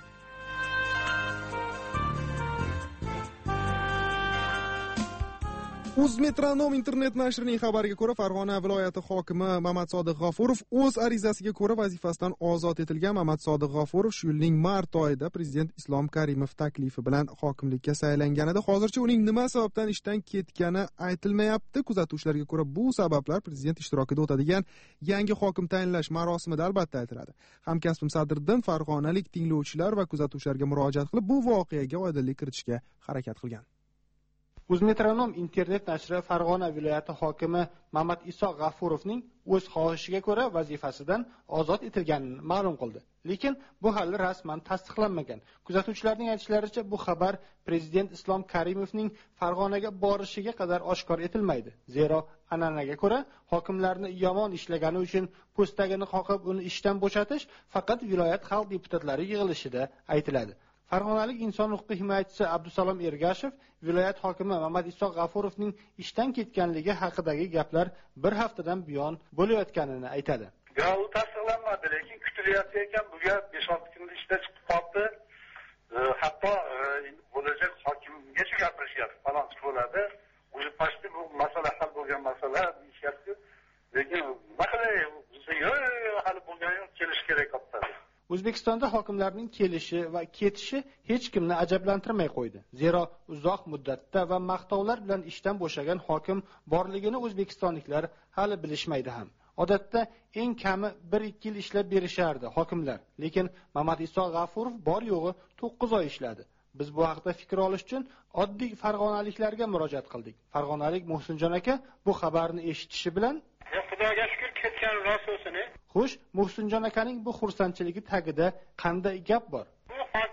Uzmetronom internet nashrining xabariga ko'ra, Farg'ona viloyati hokimi Mamad Sodiq G'ofurov o'z arizasiga ko'ra vazifasidan ozod etilgan. Mamad Sodiq G'ofurov shu yilning mart oyida prezident Islom Karimov taklifi bilan hokimlikka saylanganida hozircha uning nima sababdan ishdan ketgani aytilmayapti. Kuzatuvchilarga ko'ra, bu sabablar prezident ishtirokida o'tadigan yangi hokim tayinlash marosimida albatta aytiladi. Hamkasbim Sadriddin farg'onalik tinglovchilar va kuzatuvchilarga murojaat qilib, bu voqeaga oydinlik kiritishga harakat qilgan. Uzmetronom internet nashri Farg'ona viloyati hokimi Mamad Iso G'afurovning o'z xohishiga ko'ra vazifasidan ozod etilganini ma'lum qildi. Lekin bu hali rasman tasdiqlanmagan. Kuzatuvchilarning aytishlaricha, bu xabar prezident Islom Karimovning Farg'onaga borishiga qadar oshkor etilmaydi. Zero an'anaga ko'ra, hokimlarni yomon ishlagani uchun postagini qoqib uni ishdan bo'shatish faqat viloyat xalq deputatlari yig'ilishida aytiladi. Farg'onalik inson huquqi himoyachisi Abdusalom Ergashev viloyat hokimi Mamad Iso G'afurovning ishdan ketganligi haqidagi gaplar bir haftadan buyon bo'layotganini aytadi. Ya u tasdiqlanmadi, lekin kutilyapti ekan. Bu gap 5-6 kunda ishda chiqib qoldi. Hatto bo'lajak hokimgacha gapirishyapti. Falonchi bo'ladi. O'zi pashti bu masala hal bo'lgan masala deyishyapti. Lekin nima qilay? Hali bo'lgani yo'q, kelish kerak qoptadi. O'zbekistonda hokimlarning kelishi va ketishi hech kimni ajablantirmay qo'ydi. Zero uzoq muddatda va maqtovlar bilan ishdan bo'shagan hokim borligini o'zbekistonliklar hali bilishmaydi ham. Odatda eng kami 1-2 yil ishlab berishardi hokimlar, lekin Mamat Iso G'afurov bor yo'g'i 9 oy ishladi. Biz bu haqda fikr olish uchun oddiy farg'onaliklarga murojaat qildik. Farg'onalik Muhsinjon aka bu xabarni eshitishi bilan Xudoga shukr ketgan rost bo'lsin. Xo'sh, Muhsinjon akaning bu xursandchiligi tagida qanday gap bor? Bu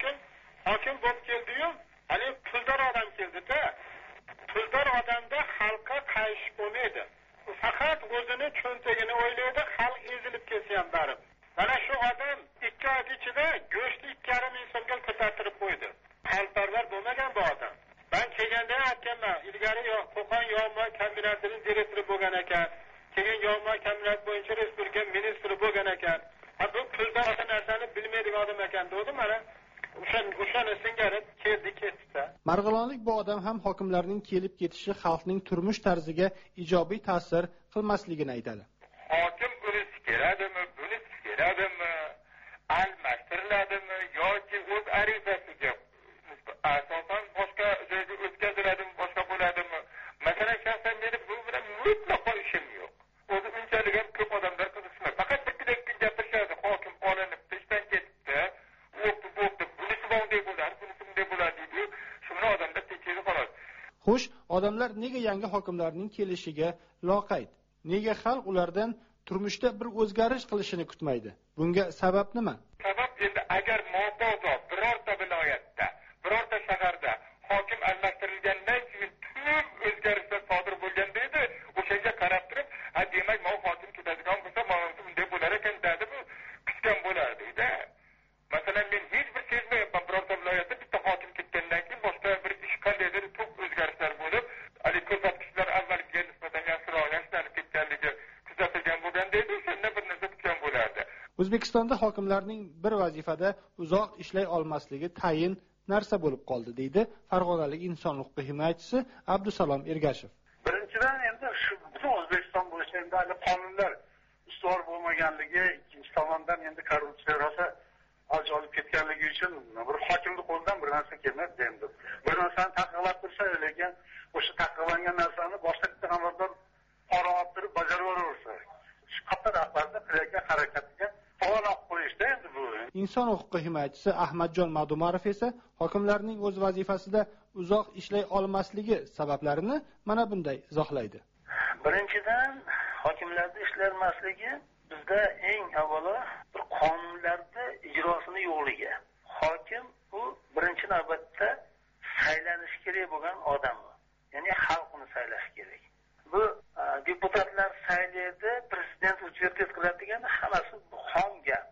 hokim bo'lib keldi-yu, hali puldor odam keldi-da. Puldor odamda xalqqa qayish bo'lmaydi. U faqat o'zini cho'ntagini o'ylaydi, xalq ezilib ketsa ham barib. Mana shu odam 2 oy ichida go'shtni 2,5 ming so'mga ko'tartirib qo'ydi. Xalqparvar bo'lmagan bu odam. Ben kelganda aytganman, ilgari Qo'qon yog'moy kombinatining direktori bo'lgan ekan. Keyin yog'moy kombinati bo'yicha respublika ministri bo'lgan ekan. Bu puldor narsani bilmaydigan odam ekan dedi. Mana o'shani singari ketdi-da. Marg'ilonlik bu odam ham hokimlarning kelib ketishi xalqning turmush tarziga ijobiy ta'sir qilmasligini aytadi. Hokim bunisi keladimi, bunisi keladimi, almashtiriladimi yoki o'z arizasiga asosan boshqa joyga o'tkaziladimi, boshqa bo'ladimi? Masalan, shaxsan meni bu bilan mutlaqo ishim yo'q. O'zi unchalik ham ko'p odamlar qiziqmaydi. Faqat bitta gapirishadi, hokim olinib ishdan ketdi, o'qdi, bunisi bunday bo'ladi, bunisi bunday bo'ladi deydi. Shuni odamlar tekshirib qoladi. Xo'sh, odamlar nega yangi hokimlarning kelishiga loqayd? Nega xalq ulardan turmushda bir o'zgarish qilishini kutmaydi? Bunga sabab nima? Sabab endi agar mobodo birorta viloyatda, birorta shaharda hokim almashtirilgandan keyin tub o'zgarishlar sodir bo'lganda edi, o'shanga qarab turib, demak, men hokim ketadigan bo'lsa, men bunday bo'lar ekan deb kutgan bo'lardi-da. Masalan, men hech bir sezmayapman birorta viloyatda bitta hokim ketgandan keyin boshqa bir ish qandaydir tub o'zgarishlar bo'lib, hali ko'rsatkichlar avvalgiga nisbatan yaxshiroq yaxshilanib ketganligi kuzatilgan bo'lganda edi, shundan bir narsa kutgan bo'lardi. O'zbekistonda hokimlarning bir vazifada uzoq ishlay olmasligi tayin narsa bo'lib qoldi, deydi farg'onalik inson huquqi himoyachisi Abdusalom Ergashev. Birinchidan endi shu butun O'zbekiston bo'yicha endi qonunlar ustuvor bo'lmaganligi, ikkinchi tomondan endi korrupsiya rosa avj olib ketganligi uchun bir hokimni qo'lidan bir narsa kelmaydi endi. Bir narsani taqiqlab tursa, lekin o'sha taqiqlangan narsani boshqa bitta xabardan qora olib turib bajaraversa, shu qator rahbarda qilayotgan harakatiga to'g'anoq qo'yishda endi bu. Inson huquqi himoyachisi Ahmadjon Madumarov esa hokimlarning o'z vazifasida uzoq ishlay olmasligi sabablarini mana bunday izohlaydi. Birinchidan, hokimlarda ishlanmasligi bizda eng avvalo bir qonunlarda ijrosini yo'qligi. Hokim bu birinchi navbatda saylanish kerak bo'lgan odam. Ya'ni xalq uni saylashi kerak. Bu deputatlar saylaydi, prezident uchirtib qiladi deganda hammasi xom gap.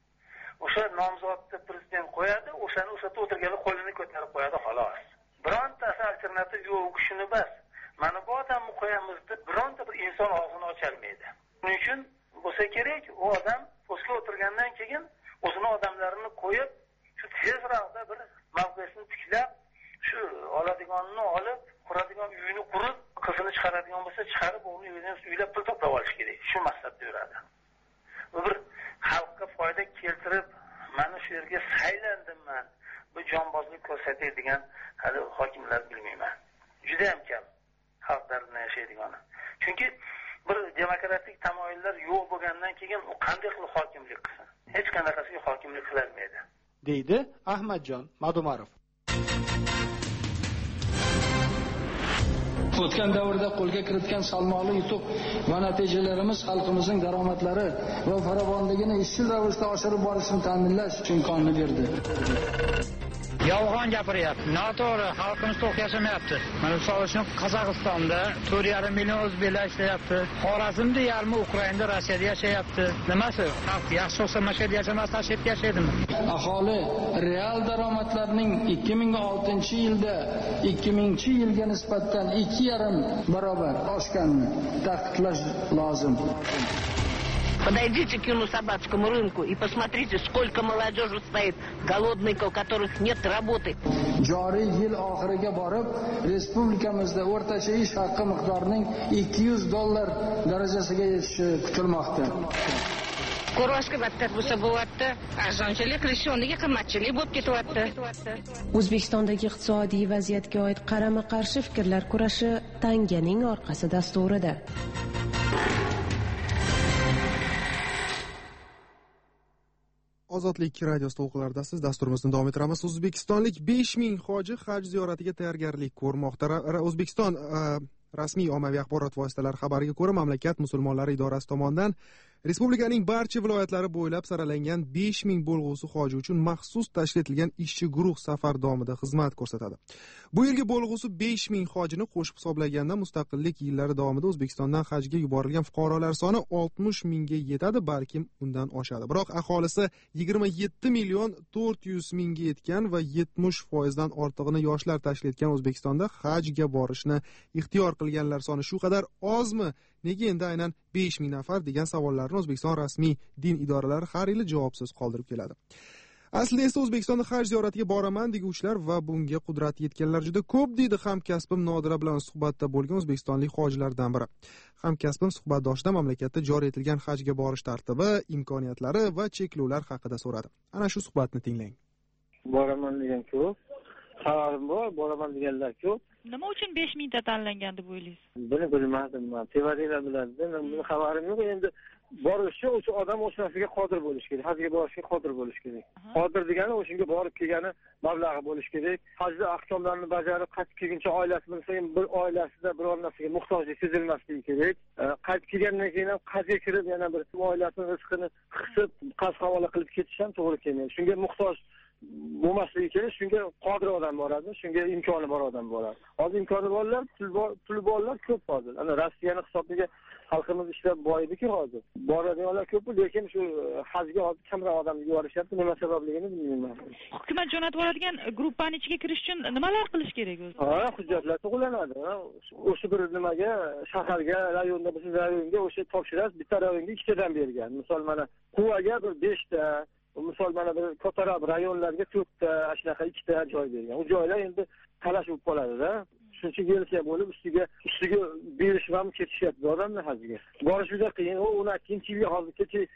O'sha nomzodni prezident qo'yadi, o'shani o'shatib o'tirganlar qo'lini ko'tarib qo'yadi xolos. Birontasi alternativ yo'q, shuni bas. Mana bu odamni qo'yamiz deb bironta bir inson og'zini ocholmaydi. Shuning uchun bo'lsa kerak, u odam postga o'tirgandan keyin o'zini odamlarini qo'yib, shu tezroqda bir mavqesini tiklab, shu oladiganini olib, quradigan uyini qurib, qizini chiqaradigan bo'lsa, chiqarib, uni uylab pul to'plab olish kerak. Shu maqsadda yuradi. Bu bir xalqqa foyda keltirib, mana shu yerga saylandim-man, bu jonbozlik ko'rsatadigan hali hokimlar bilmayman. Juda ham kam xalqlarni yashaydigani. Chunki bir demokratik tamoyillar yo'q bo'lgandan keyin u qanday qilib hokimlik qilsin? Hech qanaqasiga hokimlik qila olmaydi, deydi Ahmadjon Madumarov. O'tgan davrda qo'lga kiritgan salmoqli yutuq va natijalarimiz xalqimizning daromadlari va farovonligini izchil ravishda oshirib borishini ta'minlash imkonini berdi. Yolg'on gapiryapti. Noto'g'ri, xalqimiz to'q yashamayapti. Mana misol uchun Qozog'istonda 4,5 million o'zbeklar ishlayapti. Xorazmda yarmi Ukrainada, Rossiyada yashayapti. Nimasi? Xalq yaxshi bo'lsa mana shu yerda yashamasdan chetga yashaydimi? Aholi real daromadlarning 2006-yilda 2000-yilga nisbatan 2,5 barobar oshganini ta'kidlash lozim. Подойдите к Юнусабадскому рынку и посмотрите, сколько молодежи стоит, голодной, у которых нет работы. Joriy yil oxiriga borib, respublikamizda o'rtacha ish haqi miqdorining $200 darajasiga yetishi kutilmoqda. Ko'rvashga battar bo'lsa bo'lyapti. Arzonchilik qilish o'rniga qimmatchilik bo'lib ketyapti. O'zbekistondagi iqtisodiy vaziyatga oid qarama-qarshi fikrlar kurashi tanganing orqasi dasturida. Ozodlik radio to'lqinlaridasiz. Dasturimizni davom ettiramiz. O'zbekistonlik 5000 hoji haj ziyoratiga tayyorgarlik ko'rmoqda. O'zbekiston rasmiy ommaviy axborot vositalari xabariga ko'ra, mamlakat musulmonlari idorasi tomonidan respublikaning barcha viloyatlari bo'ylab saralangan 5000 bo'lg'usi hoji uchun maxsus tashkil etilgan ishchi guruh safar davomida xizmat ko'rsatadi. Bu yilgi bo'lg'usi 5000 hojini qo'shib hisoblaganda mustaqillik yillari davomida O'zbekistondan hajga yuborilgan fuqarolar soni 60 mingga yetadi, balkim undan oshadi. Biroq aholisi 27 million 400 mingga yetgan va 70% dan ortig'ini yoshlar tashkil etgan O'zbekistonda hajga borishni ixtiyor qilganlar soni shu qadar ozmi? Nega endi aynan 5000 nafar degan savollarni O'zbekiston rasmiy din idoralari har yili javobsiz qoldirib keladi. Aslida esa O'zbekistonda haj ziyoratiga boraman deguvchilar va bunga qudrati yetganlar juda ko'p, deydi hamkasbim Nodira bilan suhbatda bo'lgan o'zbekistonlik hojilardan biri. Hamkasbim suhbatdoshida mamlakatda joriy etilgan hajga borish tartibi, imkoniyatlari va cheklovlar haqida so'radi. Ana shu suhbatni tinglang. Boraman degan ko'p, xabarim bor, boraman deganlar ko'p. Nima uchun 5000 ta tanlangan deb o'ylaysiz? Buni bilmadim men. Tevaringlar biladi. Buni xabarim yo'q. Endi borishi o'sha odam o'sha narsaga qodir bo'lishi kerak. Hajga borishga qodir bo'lishi kerak. Qodir degani o'shanga borib kelgani mablag'i bo'lishi kerak. Hajda ahkomlarni bajarib qaytib kelguncha oilasi bilsa ham bir oilasida biror narsaga muhtojlik sezilmasligi kerak. Qaytib kelgandan keyin ham hajga kirib yana bir oilasining rizqini qisib qaz havola qilib ketish ham to'g'ri kelmaydi. Shunga muhtoj bo'lmasligi kerak. Shunga qodir odam boradi, shunga imkoni bor odam boradi. Hozir imkoni borlar, pul borlar ko'p hozir. Ana Rossiyani hisobiga xalqimiz ishlab boyidiki hozir. Boradiganlar ko'p, lekin shu hajga hozir kamroq odam yuborishyapti. Nima sababligini bilmayman. Hukumat jo'natib oladigan gruppaning ichiga kirish uchun nimalar qilish kerak o'zi? Hujjatlar to'g'rilanadi. O'sha bir nimaga, shaharga, rayonda biz rayonga o'sha topshirasiz, bitta rayonga ikkitadan bergan. Misol mana Quvaga bir 5 ta, misol mana bir ko'tarib rayonlarga 4 ta, shunaqa 2 ta joy bergan. U joylar endi talash bo'lib qoladi-da. Shuncha kelsa bo'lib ustiga berish ham ketishyapti odamlar hajga. Borish juda qiyin. U 12-yilga hozir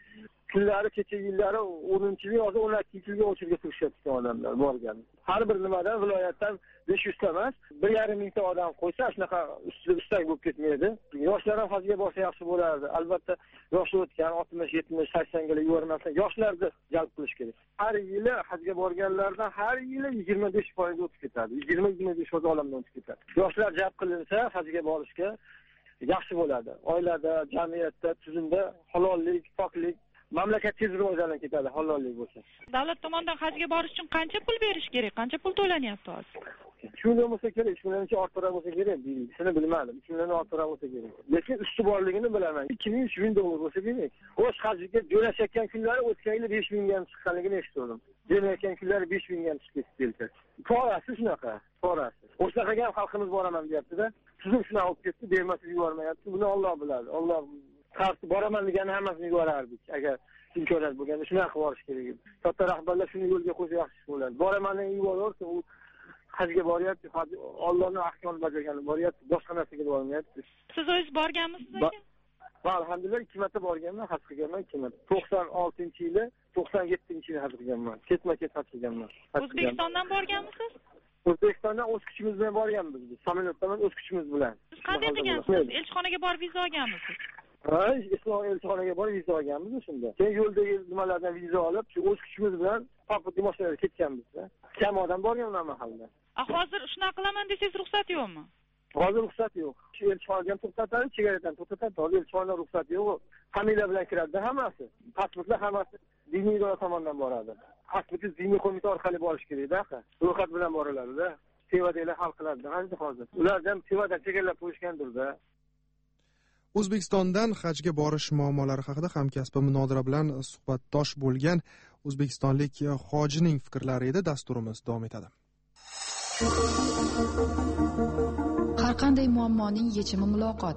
kecha yillari 10-yil hozir 12-yilga o'chirga turishyapti odamlar borgan. Har bir nimadan viloyatdan 500 ta emas, 1,5 mingta odam qo'ysa shunaqa ustak bo'lib ketmaydi. Yoshlar ham hajga borsa yaxshi bo'lardi. Albatta yoshi o'tgan 60, 70, 80 ga yubormasa yoshlarni jalb qilish kerak. Har yili hajga borganlardan har yili 25% o'tib ketadi. 20-25% olamdan o'tib ketadi. Yoshlar jalb qilinsa hajga borishga yaxshi bo'ladi. Oilada, jamiyatda, tuzumda halollik, poklik, mamlakat tez rivojlanib ketadi halollik bo'lsa. Davlat tomonidan hajga borish uchun qancha pul berish kerak? Qancha pul to'lanyapti hozir? 3 million bo'lsa kerak, 3 millioncha ortiqroq bo'lsa kerak. Shuni bilmadim. 3 million ortiqroq bo'lsa kerak. Lekin usti borligini bilaman. 2000-3000 dollar bo'lsa kerak. O'z hajga jo'nashayotgan kunlari o'tgan yili 5000 ga chiqqanligini eshitdim. Jo'nayotgan kunlari 5000 ga chiqib ketdi. To'g'risi shunaqa, to'g'risi. O'shaqaga ham xalqimiz boraman deyapti-da. Tuzum shunaqa olib ketdi, bermasib yubormayapti. Buni Alloh biladi. Alloh qarshi boraman degani hammasini yuborardik. Agar imkoniyat bo'lganda shunaqa borish kerak edi. Katta rahbarlar shuni yo'lga qo'ysa yaxshi bo'ladi. Boraman yuborsa u hajga boryapti, Allohning ahkomini bajargani boryapti, boshqa narsaga bormayapti. Siz o'zingiz borganmisiz aka? Alhamdulillah 2 marta borganman, haj qilganman 2 marta. 96-yili, 97-yili haj qilganman. Ketma-ket haj qilganman. O'zbekistondan borganmisiz? O'zbekistondan o'z kuchimiz bilan borganmiz biz. Samolyotdan o'z kuchimiz bilan. Siz qanday qilgansiz? Elchixonaga borib viza olganmisiz? Islom elchixonaga borib viza olganmiz shunda. Keyin yo'ldagi nimalardan viza olib, shu o'z kuchimiz bilan pasport mashinaga ketganmiz-da. Kam odam borgan u mahallada. Hozir shunaqa qilaman desangiz ruxsat yo'qmi? Hozir ruxsat yo'q. Elchixonadan to'xtatadi, chegaradan to'xtatadi. Hozir elchixonadan ruxsat yo'q. Familiya bilan kiradi hammasi. Pasportlar hammasi diniy idora tomonidan boradi. Pasportni diniy qo'mita orqali borish kerak-da. Ro'yxat bilan boriladi-da. Tevadaglar hal qiladi hozir. Ulardan tevadan chegaralab qo'yishgandir-da. O'zbekistondan hajga borish muammolari haqida hamkasbim Nodira bilan suhbatdosh bo'lgan o'zbekistonlik hojining fikrlari edi. Dasturimiz davom etadi. Har qanday muammoning yechimi muloqot.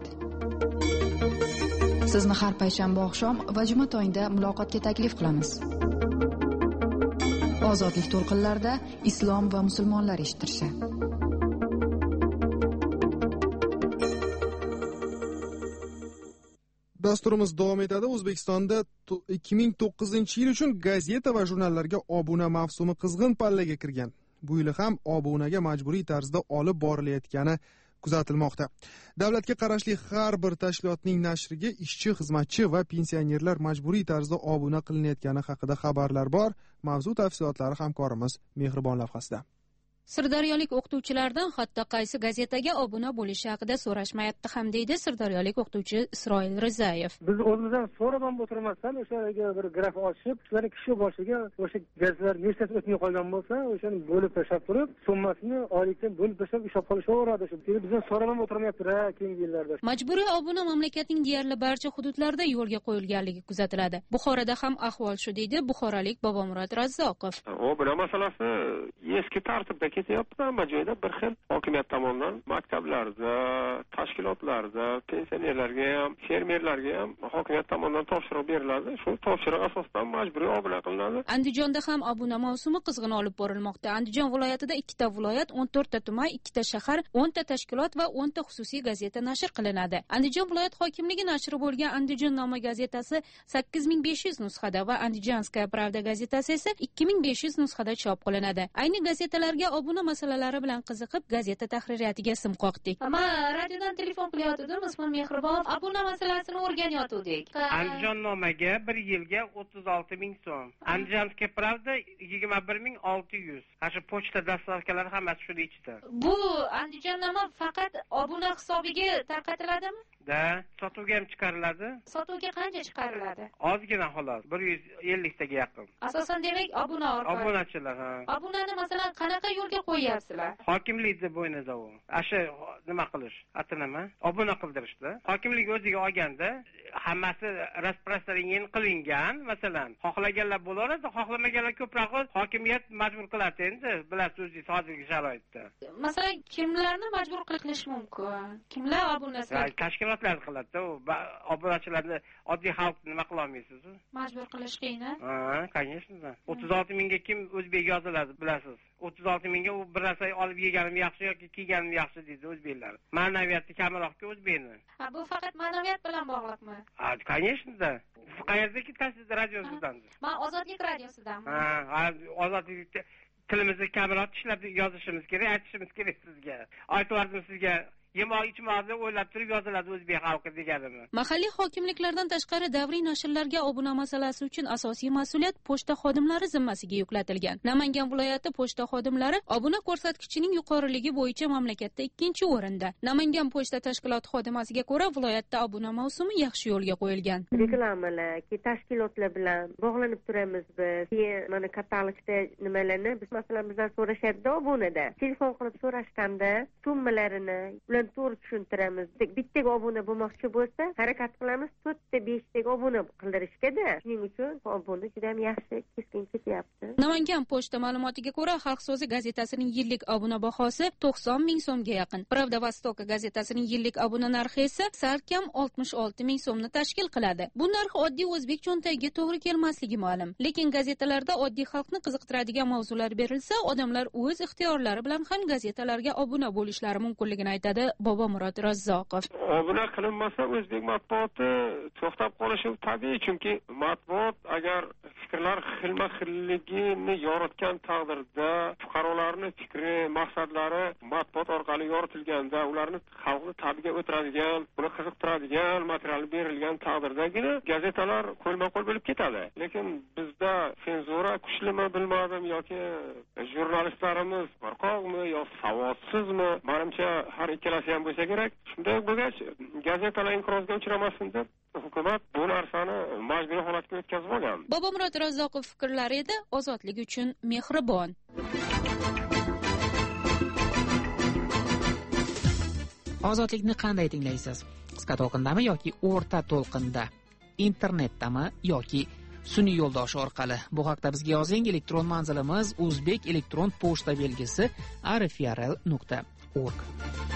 Sizni har payshanba oqshom va juma tongda muloqotga taklif qilamiz. Ozodlik to'lqinlarida islom va musulmonlar eshittirsa. Dasturimiz davom etadi. O'zbekistonda 2009-yil uchun gazeta va jurnallarga obuna mavsumi qizg'in pallaga kirgan. Bu yil ham obunaga majburiy tarzda olib borilayotgani kuzatilmoqda. Davlatga qarashli har bir tashkilotning nashriga ishchi, xizmatchi va pensionerlar majburiy tarzda obuna qilinayotgani haqida xabarlar bor. Mavzu tafsilotlari hamkorimiz Mehribon lavhasida. Sirdaryolik o'qituvchilardan hatto qaysi gazetaga obuna bo'lishi haqida so'rashmayapti ham deydi sirdaryolik o'qituvchi Isroil Rizayev. Biz o'zimizdan so'rab o'tirmasdan o'shaga bir graf ochib, shularning kishi boshiga o'sha gazetalar nechasi o'tmay qolgan bo'lsa, o'shani bo'lib tashlab turib, summasini oylikdan bo'lib tashlab ishab qolishaveradi. Shu bizdan so'rab o'tirmayapti-ra keyingi yillarda. Majburiy obuna mamlakatning deyarli barcha hududlarida yo'lga qo'yilganligi kuzatiladi. Buxoroda ham ahvol shu deydi buxorolik Bobomurod Razzoqov. Obuna masalasi eski tartibda ketyapti. Hamma joyda bir xil hokimiyat tomonidan maktablarda, tashkilotlarda, pensionerlarga ham, fermerlarga ham hokimiyat tomonidan topshiriq beriladi. Shu topshiriq asosidan majburiy obuna qilinadi. Andijonda ham obuna mavsumi qizg'in olib borilmoqda. Andijon viloyatida 2 ta viloyat, 14 ta tuman, 2 ta shahar, 10 ta tashkilot va 10 ta xususiy gazeta nashr qilinadi. Andijon viloyat hokimligi nashri bo'lgan Andijonnoma gazetasi 8500 nusxada va Andijanskaya Pravda gazetasi esa 2500 nusxada chop qilinadi. Ayni gazetalarga obuna masalalari bilan qiziqib, gazeta tahririyatiga sim qoqdik. Radiodan telefon qilayotgandim, ismim Mehribon. Obuna masalasini o'rganayotgandik. Andijonnomaga bir yilga 36 ming so'm. Andijanskaya Pravda 21600. Shu pochta dastavkalari hammasi shuni ichida. Bu Andijonnoma faqat obuna hisobiga tarqatiladimi? Da, sotuvga ham chiqariladi. Sotuvga qancha chiqariladi? Ozgina xolos, 150 taga yaqin. Asosan demak obuna orqali. Obunachilar, ha. Obunani masalan qanaqa yo'lga qo'yyapsizlar? Hokimlikning bo'ynida u. Asha nima qilish, atinama, obuna qildirishdi. Hokimlik o'ziga olganda hammasi rasprostranение qilingan, masalan, xohlaganlar bo'laveradi, xohlamaganlar ko'proq hokimiyat majbur qiladi endi, bilasiz o'zingiz hozirgi sharoitda. Masalan, kimlarni majbur qilish mumkin? Kimlar obunasi? Tashkilotlar qiladi. Obunachilarni oddiy xalq nima qila olmaysiz? Majbur qilish qiyin. Ha, конечно. 36 mingga kim o'zbek yoziladi, bilasiz. 36 mingga u bir narsa olib yeganim yaxshi yoki kiyganim yaxshi deydi o'zbeklar. Ma'naviyati kamroqki o'zbekni. Ha, bu faqat ma'naviyat bilan bog'liqmi? Ha, конечно. Qayerdagi tasdiq radiosidan? Men Ozodlik radiosidanman. Ha, Ozodlik tilimizni kamroq ishlab yozishimiz kerak, aytishimiz kerak sizga. Aytib sizga. Yemoq-ichmoqni o'ylab turib yoziladi o'zbek xalqi deganimi. Mahalliy hokimliklardan tashqari davriy nashrlarga obuna masalasi uchun asosiy mas'uliyat pochta xodimlari zimmasiga yuklatilgan. Namangan viloyati pochta xodimlari obuna ko'rsatkichining yuqoriligi bo'yicha mamlakatda 2-o'rinda. Namangan pochta tashkiloti xodimasiga ko'ra, viloyatda obuna mavsumi yaxshi yo'lga qo'yilgan. Reklamalar, tashkilotlar bilan bog'lanib turamiz biz. Keyin mana katalogda nimalarni biz masalan bizdan so'rashadi obunada. Telefon qilib so'rashganda summalarini to'g'ri tushuntiramiz. Bittaga obuna bo'lmoqchi bo'lsa, harakat qilamiz 4 ta 5 taga obuna qildirishga-da. Shuning uchun obuna juda ham yaxshi keskin ketyapti. Namangan pochta ma'lumotiga ko'ra, Xalq so'zi gazetasining yillik obuna bahosi 90 ming so'mga yaqin. Pravda Vostoka gazetasining yillik obuna narxi esa salkam 66 ming so'mni tashkil qiladi. Bu narx oddiy o'zbek cho'ntagiga to'g'ri kelmasligi ma'lum. Lekin gazetalarda oddiy xalqni qiziqtiradigan mavzular berilsa, odamlar o'z ixtiyorlari bilan ham gazetalarga obuna bo'lishlari mumkinligini aytadi Bobomurod Razzoqov. Obuna qilinmasa o'zbek matbuoti to'xtab qolishi tabiiy, chunki matbuot agar fikrlar xilma-xilligini yoritgan taqdirda, fuqarolarning fikri, maqsadlari matbuot orqali yoritilganda, ularni xalqni tabiga o'tiradigan, uni qiziqtiradigan material berilgan taqdirdagina gazetalar qo'lma-qo'l bo'lib ketadi. Lekin bizda senzura kuchlimi bilmadim yoki jurnalistlarimiz qo'rqoqmi yo savodsizmi? Menimcha har ikkalasi ham bo'lsa kerak. Shunday bo'lgach, gazetalar inqirozga uchramasin deb hukumat bu narsani majburiy holatga o'tkazib olgan. Bobomurod Razzoqov fikrlari edi, ozodlik uchun mehribon. Ozodlikni qanday tinglaysiz? Qisqa to'lqindami yoki o'rta to'lqinda? Internetdami yoki sun'iy yo'ldosh orqali? Bu haqda bizga yozing. Elektron manzilimiz o'zbek elektron pochta belgisi rfrl.org.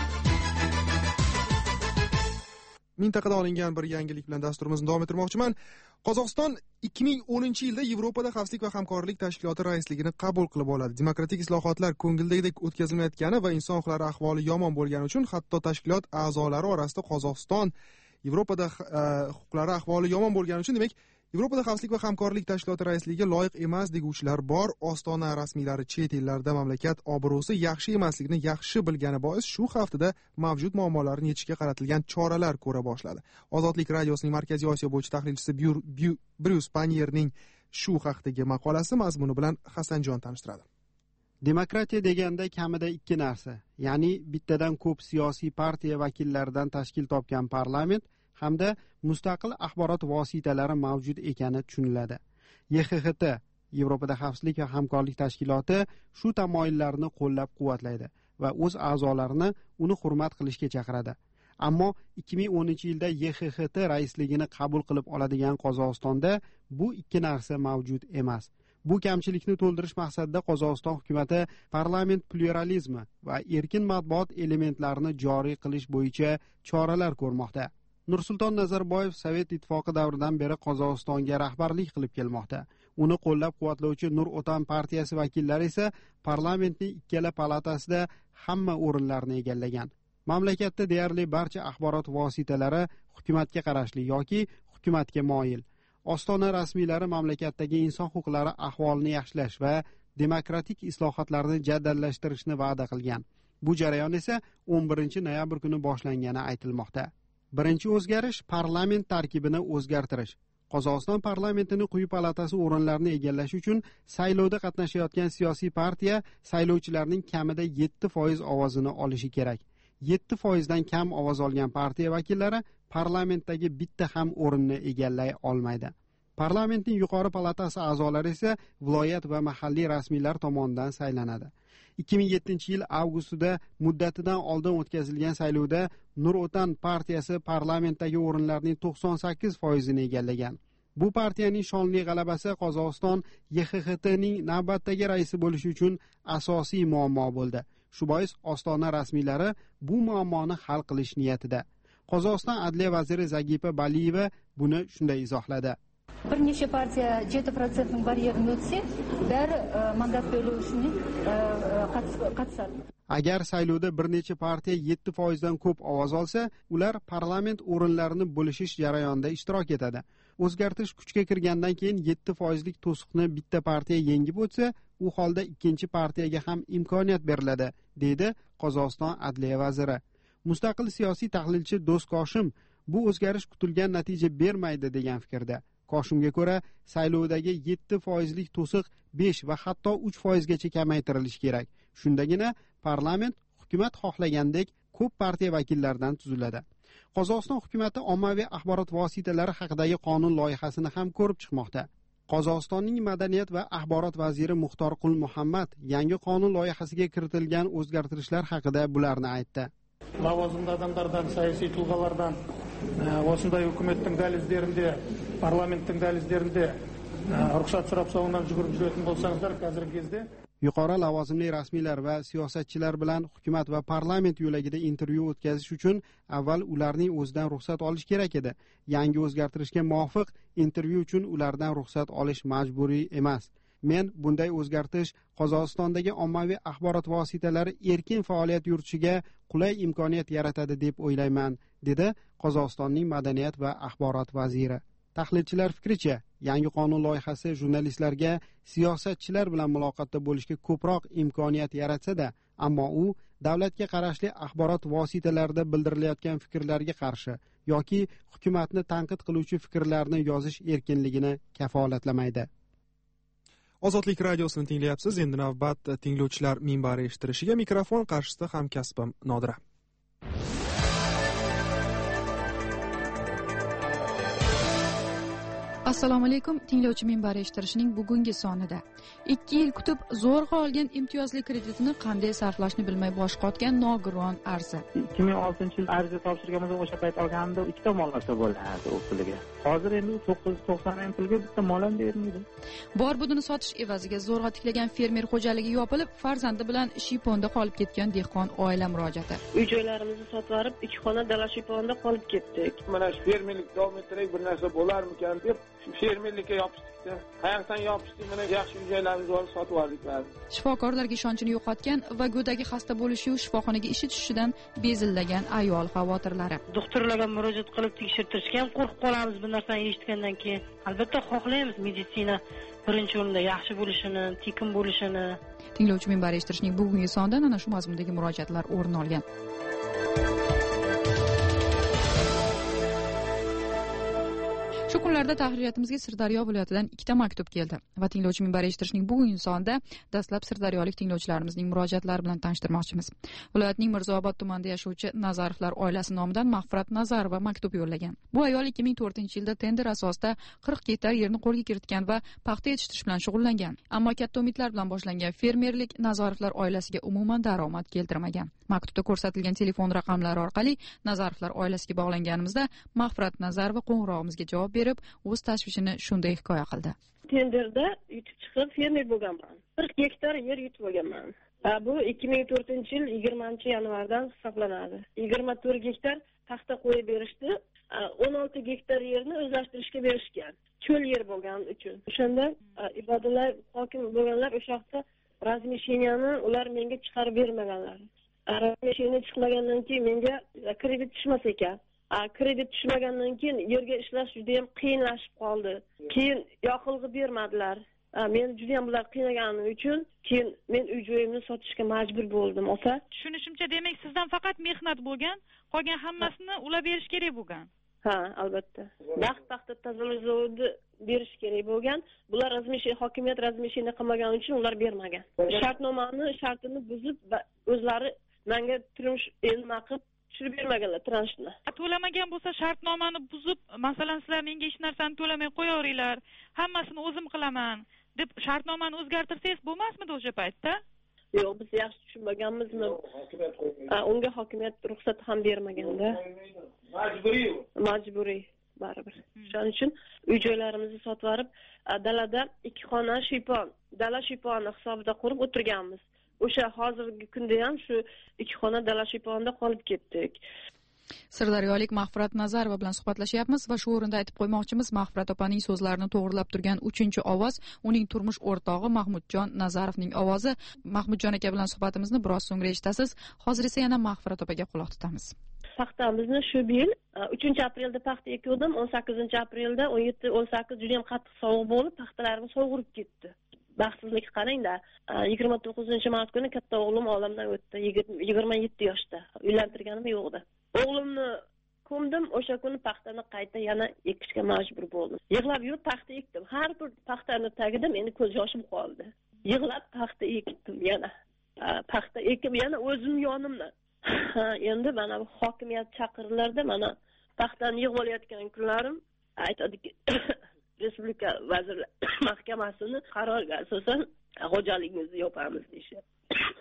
Mintaqada olingan bir yangilik bilan dasturimizni davom ettirmoqchiman. Qozog'iston 2010-yilda Yevropada xavfsizlik va hamkorlik tashkiloti raisligini qabul qilib oladi. Demokratik islohotlar ko'ngildagidek o'tkazilmayotgani va inson huquqlari ahvoli yomon bo'lgani uchun hatto tashkilot a'zolari orasida Qozog'iston Yevropada huquqlari ahvoli yomon bo'lgani uchun, demak, Yevropada xavfsizlik va hamkorlik tashkiloti raisligiga loyiq emas deguvchilar bor. Ostona rasmiylari chet ellarda mamlakat obro'si yaxshi emasligini yaxshi bilgani bois shu haftada mavjud muammolarni yechishga qaratilgan choralar ko'ra boshladi. Ozodlik radiosining Markaziy Osiyo bo'yicha tahlilchisi Bryus Panierning shu haqdagi maqolasi mazmuni bilan Hasanjon tanishtiradi. Demokratiya deganda kamida ikki narsa, ya'ni bittadan ko'p siyosiy partiya vakillaridan tashkil topgan parlament hamda mustaqil axborot vositalari mavjud ekani tushuniladi. YXHT, Yevropada xavfsizlik va hamkorlik tashkiloti shu tamoyillarni qo'llab-quvvatlaydi va o'z a'zolarini uni hurmat qilishga chaqiradi. Ammo 2010-yilda YXHT raisligini qabul qilib oladigan Qozog'istonda bu ikki narsa mavjud emas. Bu kamchilikni to'ldirish maqsadida Qozog'iston hukumati parlament pluralizmi va erkin matbuot elementlarini joriy qilish bo'yicha choralar ko'rmoqda. Nursulton Nazarboyev Sovet ittifoqi davridan beri Qozog'istonga rahbarlik qilib kelmoqda. Uni qo'llab-quvvatlovchi Nur Otan partiyasi vakillari esa parlamentning ikkala palatasida hamma o'rinlarni egallagan. Mamlakatda deyarli barcha axborot vositalari hukumatga qarashli yoki hukumatga moyil. Ostona rasmiylari mamlakatdagi inson huquqlari ahvolini yaxshilash va demokratik islohotlarni jaddallashtirishni va'da qilgan. Bu jarayon esa 11 noyabr kuni boshlangani aytilmoqda. Birinchi o'zgarish parlament tarkibini o'zgartirish. Qozog'iston parlamentini quyi palatasi o'rinlarini egallash uchun saylovda qatnashayotgan siyosiy partiya saylovchilarning kamida 7% ovozini olishi kerak. 7% dan kam ovoz olgan partiya vakillari parlamentdagi bitta ham o'rinni egallay olmaydi. Parlamentning yuqori palatasi a'zolari esa viloyat va mahalliy rasmiylar tomonidan saylanadi. 2007-yil avgustida muddatidan oldin o'tkazilgan saylovda Nur Otan partiyasi parlamentdagi o'rinlarning 98%ni egallagan. Bu partiyaning shonli g'alabasi Qozog'iston YXHTning navbatdagi raisi bo'lishi uchun asosiy muammo bo'ldi. Shu bois Ostona rasmiylari bu muammoni hal qilish niyatida. Qozog'iston adliya vaziri Zagipa Baliyeva buni shunday izohladi. Bir necha partiya 7% baryerini o'tsa, ular mandat berishini qatnashadi. Agar saylovda bir necha partiya 7% dan ko'p ovoz olsa, ular parlament o'rinlarini bo'lishish jarayonida ishtirok etadi. O'zgartirish kuchga kirgandan keyin 7%lik to'siqni bitta partiya yengib o'tsa, u holda ikkinchi partiyaga ham imkoniyat beriladi, deydi Qozog'iston adliya vaziri. Mustaqil siyosiy tahlilchi Do'st Koshim bu o'zgarish kutilgan natija bermaydi degan fikrda. Koshimga ko'ra, saylovdagi 7%lik to'siq 5 va hatto 3% gacha kamaytirilishi kerak. Shundagina parlament hukumat xohlagandek ko'p partiya vakillaridan tuziladi. Qozog'iston hukumati ommaviy axborot vositalari haqidagi qonun loyihasini ham ko'rib chiqmoqda. Qozog'istonning madaniyat va axborot vaziri Muxtor Qul Muhammad yangi qonun loyihasiga kiritilgan o'zgartirishlar haqida bularni aytdi. Lavozimli odamlardan, siyosiy tuyg'ulardan osындай hukumatning dalizlarida, parlamentning dalizlarida ruxsat so'rab so'ndan yugurib yurgan bo'lsangizlar, hozirgi kezda yuqori lavozimli rasmiylar va siyosatchilar bilan hukumat va parlament yo'lagida intervyu o'tkazish uchun avval ularning o'zidan ruxsat olish kerak edi. Yangi o'zgartirishga muvofiq intervyu uchun ulardan ruxsat olish majburiy emas. Men bunday o'zgartirish Qozog'istondagi ommaviy axborot vositalari erkin faoliyat yuritishiga qulay imkoniyat yaratadi deb o'ylayman, dedi Qozog'istonning madaniyat va axborot vaziri. Tahlilchilar fikricha, yangi qonun loyihasi jurnalistlarga siyosatchilar bilan muloqotda bo'lishga ko'proq imkoniyat yaratsa-da, ammo u davlatga qarashli axborot vositalarida bildirilayotgan fikrlarga qarshi yoki hukumatni tanqid qiluvchi fikrlarni yozish erkinligini kafolatlamaydi. Ozodlik radiosini tinglayapsiz. Endi navbat tinglovchilar minbari eshittirishiga. Mikrofon qarshisida hamkasbim Nodira. Assalomu alaykum. Tinglovchi minbari eshittirishining bugungi sonida 2 yil kutib zo'rg'a olgan imtiyozli kreditini qanday sarflashni bilmay bosh qotgan nogiron arzi. 2006-yil ariza topshirganimizda o'sha payt olganimda ikki tomonlama bo'lardi u puliga. Hozir endi 990 ming pulga bitta mol ham bermaydi. Bor budini sotish evaziga zo'rg'a tiklagan fermer xo'jaligi yopilib, farzandi bilan shiponda qolib ketgan dehqon oila murojaati. Uy-joylarimizni sotib olib, 2 xona dala shiponda qolib ketdik. Mana shu fermerlik davom ettirib bir narsa bo'larmikan deb fermerlikka yopishdik-da. Qayoqdan yopishdik? Mana yaxshi joylarimiz bor, sotib oldik ba'zi. Shifokorlarga ishonchini yo'qotgan va go'dagi xasta bo'lishi u shifoxonaga ishi tushishidan bezillagan ayol xavotirlari. Doktorlarga murojaat qilib tekshirtirishga ham qo'rqib qolamiz bu narsani eshitgandan keyin. Albatta xohlaymiz meditsina birinchi o'rinda yaxshi bo'lishini, tekin bo'lishini. Tinglovchi minbar eshittirishning bugungi sonida ana shu mazmundagi murojaatlar o'rin olgan. Shu kunlarda tahririyatımizga Sirdaryo viloyatidan 2 maktub keldi va tinglovchi minbar eshittirishning bugungi sonida dastlab sirdaryolik tinglovchilarimizning murojaatlari bilan tanishtirmoqchimiz. Viloyatning Mirzoobod tumanida yashovchi Nazarovlar oilasi nomidan Mag'firat Nazarova maktub yo'llagan. Bu ayol 2004-yilda tender asosida 40 gektar yerni qo'lga kiritgan va paxta yetishtirish bilan shug'ullangan. Ammo katta umidlar bilan boshlangan fermerlik Nazarovlar oilasiga umuman daromad keltirmagan. Maktubda ko'rsatilgan telefon raqamlari orqali Nazarovlar oilasiga bog'langanimizda Mag'firat Nazarova qo'ng'irog'imizga javob berib, o'z tashvishini shunday hikoya qildi. Tenderda yutib chiqib fermer bo'lganman. 40 gektar yer yutib olganman. Bu 2004-yil 20-yanvardan hisoblanadi. 24 gektar paxta qo'yib berishdi. 16 gektar yerni o'zlashtirishga berishgan. Cho'l yer bo'lgani uchun. O'shanda ibodalar hokim bo'lganlar o'sha vaqtda razmisheniyani ular menga chiqarib bermaganlar. Razmisheniya chiqmagandan keyin menga kredit tushmas ekan. Kredit tushmagandan keyin yerga ishlash juda ham qiyinlashib qoldi. Keyin yoqilg'i bermadilar. Men juda ham bular qiynaganim uchun keyin men uy joyimni sotishga majbur bo'ldim, ota. Tushunishimcha, demak, sizdan faqat mehnat bo'lgan, qolgan hammasini ular berish kerak bo'lgan. Ha, albatta. Baxt paxta tozalash zavodi berish kerak bo'lgan. Bular hokimiyat razmisheniya qilmagani uchun ular bermagan. Shartini buzib o'zlari menga turmush nima qilib tushirib bermaganlar transhni. To'lamagan bo'lsa shartnomani buzib, masalan, sizlar menga hech narsani to'lamay qo'yaveringlar, hammasini o'zim qilaman deb shartnomani o'zgartirsangiz bo'lmasmidi o'sha paytda? Yo'q, biz yaxshi tushunmaganmizmi? Unga hokimiyat ruxsat ham bermaganda. Majburiy baribir. Shuning uchun uy joylarimizni sotib olib, dalada 2 xona shiypon, dala shiyponi hisobida qurib o'tirganmiz. O'sha hozirgi kunda ham shu 2 xona dala shiyponda qolib ketdik. Sirdaryolik Mag'firat Nazarova bilan suhbatlashyapmiz va shu o'rinda aytib qo'ymoqchimiz, Mag'firat opaning so'zlarini to'g'rilab turgan 3-ovoz uning turmush o'rtog'i Mahmudjon Nazarovning ovozi. Mahmudjon aka bilan suhbatimizni biroz so'ngra eshitasiz. Hozir esa yana Mag'firat opaga quloq tutamiz. Paxtamizni shu yil 3-aprelda paxta ekdim, 18-aprelda 17-18 juda ham qattiq sovuq bo'lib, paxtalarimiz sovurib ketdi. Baxtsizlik qarangda, 29-mart kuni katta o'g'lim olamdan o'tdi, 27 yoshda. Uylantirganim yo'qdi. O'g'limni ko'mdim, o'sha kuni paxtani qayta yana ekishga majbur bo'ldim. Yig'lab yurib paxta ekdim. Har bir paxtani tagida meni ko'z yoshim qoldi. Yig'lab paxta ekdim yana. Paxta ekib yana o'zim yonimdan. Endi mana bu hokimiyat chaqirilarda mana paxtani yig'ib olayotgan kunlarim aytadiki, Respublika Vazirlar Mahkamasini qaroriga asosan xo'jaligimizni yopamiz deyishyapti.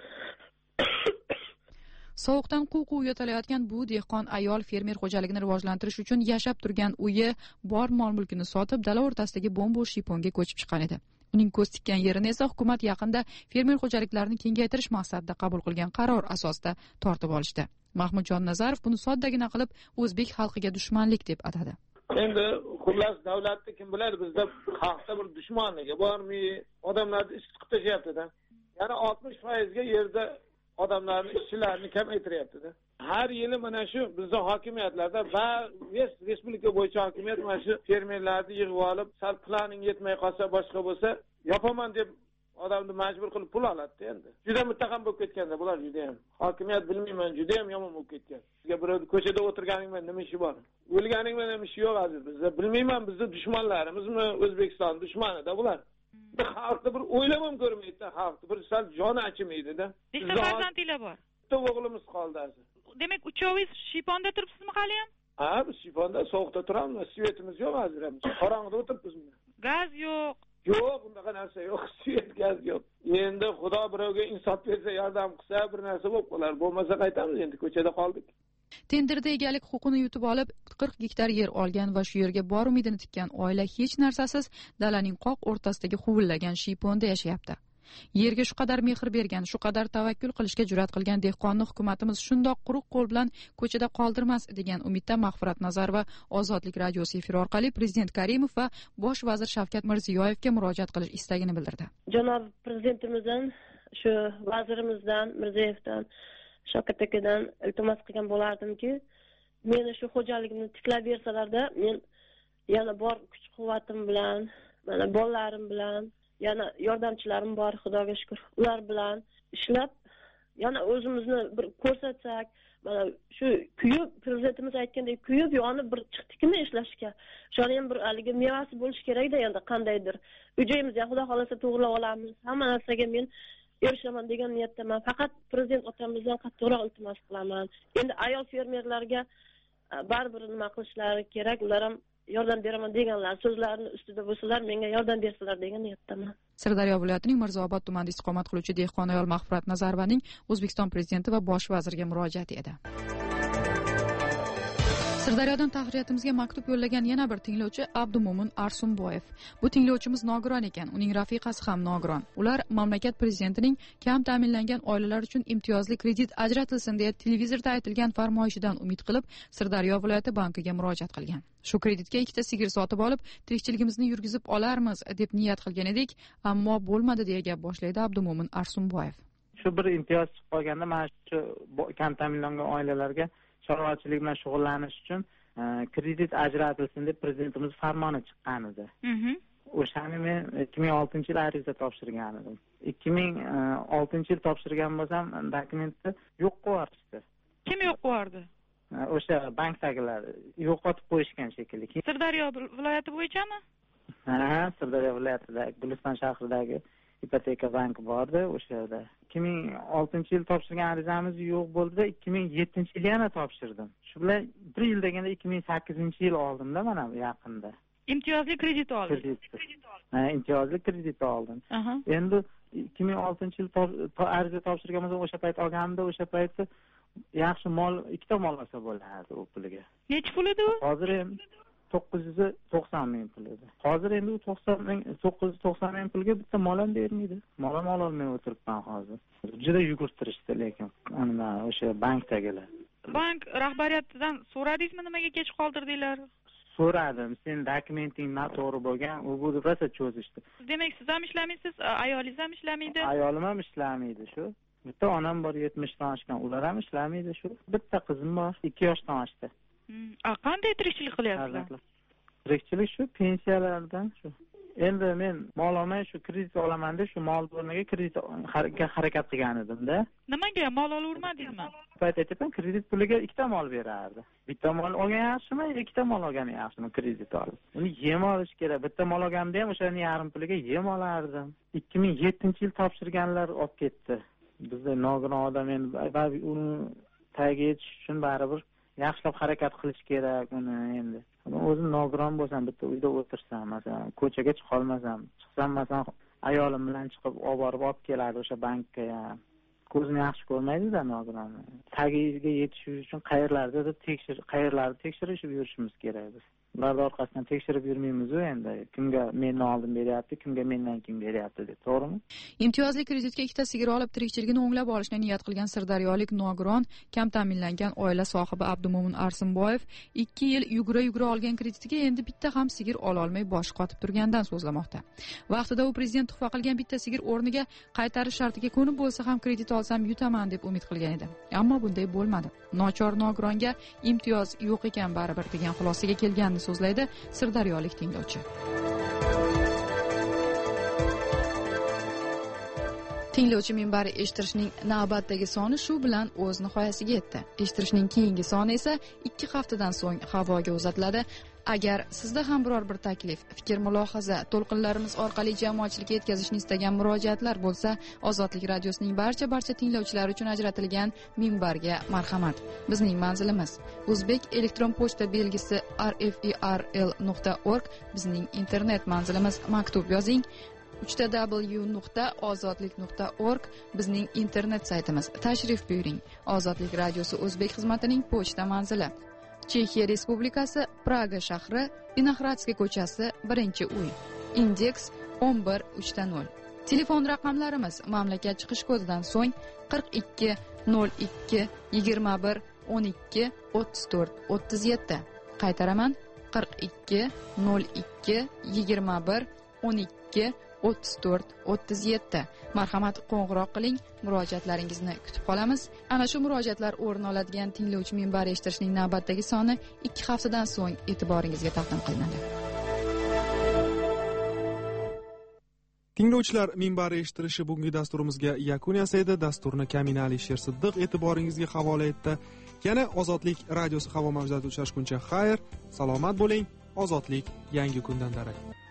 Sovuqdan quv-quv yo'talayotgan bu dehqon ayol fermer xo'jaligini rivojlantirish uchun yashab turgan uyi, bor mol-mulkini sotib, dala o'rtasidagi bo'm-bo'sh shiyponga ko'chib chiqqan edi. Uning ko'z tikkan yerini esa hukumat yaqinda fermer xo'jaliklarini kengaytirish maqsadida qabul qilgan qaror asosida tortib olishdi. Mahmudjon Nazarov buni soddagina qilib o'zbek xalqiga dushmanlik deb atadi. Endi xullas davlatni kim biladi, bizda xalqda bir dushmanligi bormi? Odamlarni ish chiqib tashyapti-da. Ya'ni 60% ga yerda odamlarning ishchilarini kamaytiryapti-da. Har yili mana shu bizning hokimiyatlarda va respublika bo'yicha hokimiyat mana shu fermerlarni yig'ib olib, sal planing yetmay qolsa, boshqa bo'lsa, yopaman deb odamni majbur qilib pul oladi endi. Juda muttaham bo'lib ketganda bular juda ham. Hokimiyat bilmayman, juda ham yomon bo'lib ketgan. Sizga birov ko'chada o'tirganingman nima ishi bor? O'lganingman ham ishi yo'q aziz. Bizda bilmayman, bizning dushmanlarimizmi, O'zbekiston dushmanida bular. Xalqni bir o'ylab ham ko'rmaydi, xalqni bir sal joni achimaydi-da. Nechta farzandinglar bor? Bitta o'g'limiz qoldi aziz. Demak, uchovingiz shiyponda turibsizmi hali ham? Ha, biz shiyponda sovuqda turamiz. Svetimiz yo'q hozir ham. Qorong'ida o'tiribmiz. Gaz yo'q. Yo'q, bundaqa narsa yo'q. Svet, gaz yo'q. Endi Xudo birovga insof bersa, yordam qilsa, bir narsa bo'lib qolar. Bo'lmasa qaytamiz, endi ko'chada qoldik. Tenderda egalik huquqini yutib olib, 40 gektar yer olgan va shu yerga bor umidini tikkan oila hech narsasiz dalaning qoq o'rtasidagi huvillagan shiyponda yashayapti. Yerga shu qadar mehr bergan, shu qadar tavakkul qilishga jur'at qilgan dehqonni hukumatimiz shundoq quruq qo'l bilan ko'chada qoldirmas degan umidda Mag'firat Nazarova Ozodlik radiosi efiri orqali Prezident Karimov va Bosh vazir Shavkat Mirziyoyevga murojaat qilish istagini bildirdi. Janob Prezidentimizdan, shu vazirimizdan, Mirziyoyevdan, Shavkat akadan iltimos qilgan bo'lardimki, meni shu xo'jaligimni tiklab bersalarda, men yana bor kuch-quvvatim bilan, mana bolalarim bilan, yana yordamchilarim bor, Xudoga shukr. Ular bilan ishlab, yana o'zimizni bir ko'rsatsak, mana shu kuyib, prezidentimiz aytgandek kuyib, yonib bir chiqdikmi ishlashga. Shuni ham bir haligi mevasi bo'lish kerak-da, endi qandaydir. Uyimizni Xudo xolasa to'g'rilab olamiz. Hamma narsaga men erishaman degan niyatdaman. Faqat prezident otamizdan qattiqroq iltimos qilaman. Endi ayol fermerlarga baribir nima qilishlari kerak, ular ham yordam beraman deganlar, so'zlarini ustida bo'lsalar, menga yordam bersalar degan niyatdaman. Sirdaryo viloyatining Mirzaobod tumanida istiqomat qiluvchi dehqon ayol Mag'firat Nazarovaning O'zbekiston prezidenti va bosh vazirga murojaati edi. Sirdaryodan tahriyatimizga maktub yo'llagan yana bir tinglovchi Abdumo'min Arsunboyev. Bu tinglovchimiz nogiron ekan, uning rafiqasi ham nogiron. Ular mamlakat prezidentining kam ta'minlangan oilalar uchun imtiyozli kredit ajratilsin deya televizorda aytilgan farmoyishidan umid qilib, Sirdaryo viloyati bankiga murojaat qilgan. Shu kreditga 2 ta sigir sotib olib, tirikchiligimizni yurgizib olarmiz deb niyat qilgan edik, ammo bo'lmadi deya gap boshlaydi Abdumo'min Arsunboyev. Shu bir imtiyoz chiqib qolganda, mana shu kam ta'minlangan oilalarga chorvachilik bilan shug'ullanish uchun kredit ajratilsin deb prezidentimiz farmoni chiqqan edi. O'shani men 2006-yil ariza topshirgan edim. 2006-yil topshirgan bo'lsam, dokumentni yo'q qilib Kim yo'q qildi? O'sha bankdagilar yo'qotib qo'yishgan shekilli. Sirdaryo viloyati bo'yichami? Ha, Sirdaryo viloyatida Guliston shahridagi ipoteka banki bordi o'sha yerda. 2006-yil topshirgan arizamiz yo'q bo'ldi, 2007-yil yana topshirdim. Shu bilan 1 yil deganda 2008-yil oldimda mana yaqinda. Imtiyozli kredit oldim. Ha, imtiyozli kredit oldim. Endi 2006-yil ariza topshirgan bo'lsam, o'sha payt olganimda, o'sha paytda yaxshi mol, 2 ta mol olsa bo'lardi u puliga. Necha pul edi u? Hozir ham 990 ming pul edi. Hozir endi 990 ming pulga bitta mol ham bermaydi. Mol ham ololmay o'tiribman hozir. Juda yugurtirishdi, lekin ana o'sha bankdagilar. Bank rahbariyatidan so'radingizmi, nimaga kech qoldirdinglar? So'radim, sen dokumenting noto'g'ri bo'lgan, u bu rosa cho'zishdi. Demak, siz ham ishlamaysiz, ayolingiz ham ishlamaydi? Ayolim ham ishlamaydi shu. Bitta onam bor 70 dan oshgan, ular ham ishlamaydi shu. Bitta qizim bor 2 yoshdan oshdi. Qanday tirikchilik qilyapsizlar? Tirikchilik shu pensiyalardan shu. Endi men mol olmay shu kredit olaman deb shu mol o'rniga kreditga harakat qilgan edim-da. Nimaga mol olavermadingizmi? Payt aytibman, kredit puliga 2 ta mol berardi. Bitta mol olgan yaxshimi, 2 ta mol olgan yaxshimi kredit olib? Uni yem olish kerak. Bitta mol olganda ham o'shaning yarim puliga yem olardim. 2007-yil topshirganlar olib ketdi. Bizda nogiron odam endi uni tagiga yetish uchun baribir yaxshilab harakat qilish kerak uni endi. O'zim nogiron bo'lsam, bitta uyda o'tirsam, masalan, ko'chaga chiqa olmasam, chiqsam, masalan, ayolim bilan chiqib olib keladi o'sha bankka ham. Ko'zini yaxshi ko'rmaydi-da nogiron. Tagiga yetish uchun qayerlarda tekshirishib yurishimiz kerak biz. Ularning orqasidan tekshirib yurmaymiz-ku endi. Kimga mendan oldin beryapti, kimga mendan keyin beryapti deb, to'g'rimi? Imtiyozli kreditga 2 ta sigir olib tirikchiligini o'nglab olishni niyat qilgan sirdaryolik nogiron, kam ta'minlangan oila sohibi Abdumo'min Arsunboyev 2 yil yugura olgan kreditiga endi bitta ham sigir ola olmay boshi qotib turgandan so'zlamoqda. Vaqtida u prezident tuhfa qilgan bitta sigir o'rniga qaytarish shartiga ko'nib bo'lsa ham kredit olsam yutaman deb umid qilgan edi. Ammo bunday bo'lmadi. Nochor nogironga imtiyoz yo'q ekan baribir degan xulosaga kelganini so'zlaydi sirdaryolik tinglovchi. Tinglovchi minbari eshittirishning navbatdagi soni shu bilan o'z nihoyasiga yetdi. Eshittirishning keyingi soni esa 2 haftadan so'ng havoga uzatiladi. Agar sizda ham biror bir taklif, fikr, mulohaza, to'lqinlarimiz orqali jamoatchilikka yetkazishni istagan murojaatlar bo'lsa, Ozodlik radiosining barcha tinglovchilari uchun ajratilgan minbarga marhamat. Bizning manzilimiz O'zbek elektron pochta belgisi rferl.org, bizning internet manzilimiz maktub yozing www.ozodlik.org, bizning internet saytimiz. Tashrif buyuring. Ozodlik radiosi O'zbek xizmatining pochta manzili Chexiya Respublikasi, Praga shahri, Vinohradskiy ko'chasi, 1-uy. Indeks 11300. Telefon raqamlarimiz mamlakat chiqish kodidan so'ng 42 02 21 12 34 37. Qaytaraman: 42 02 21 12 34 37. Marhamat, qo'ng'iroq qiling, murojaatlaringizni kutib qolamiz. Ana shu murojaatlar o'rin oladigan tinglovchi minbar eshittirishning navbatdagi soni 2 haftadan so'ng e'tiboringizga taqdim qilinadi. Tinglovchilar, minbar eshittirishi bugungi dasturimizga yakun yasaydi. Dasturni Kamina Alisher Siddiq e'tiboringizga havola etdi. Yana Ozodlik radiosi havo mavjida uchrashguncha xayr, salomat bo'ling. Ozodlik yangi kundan darak.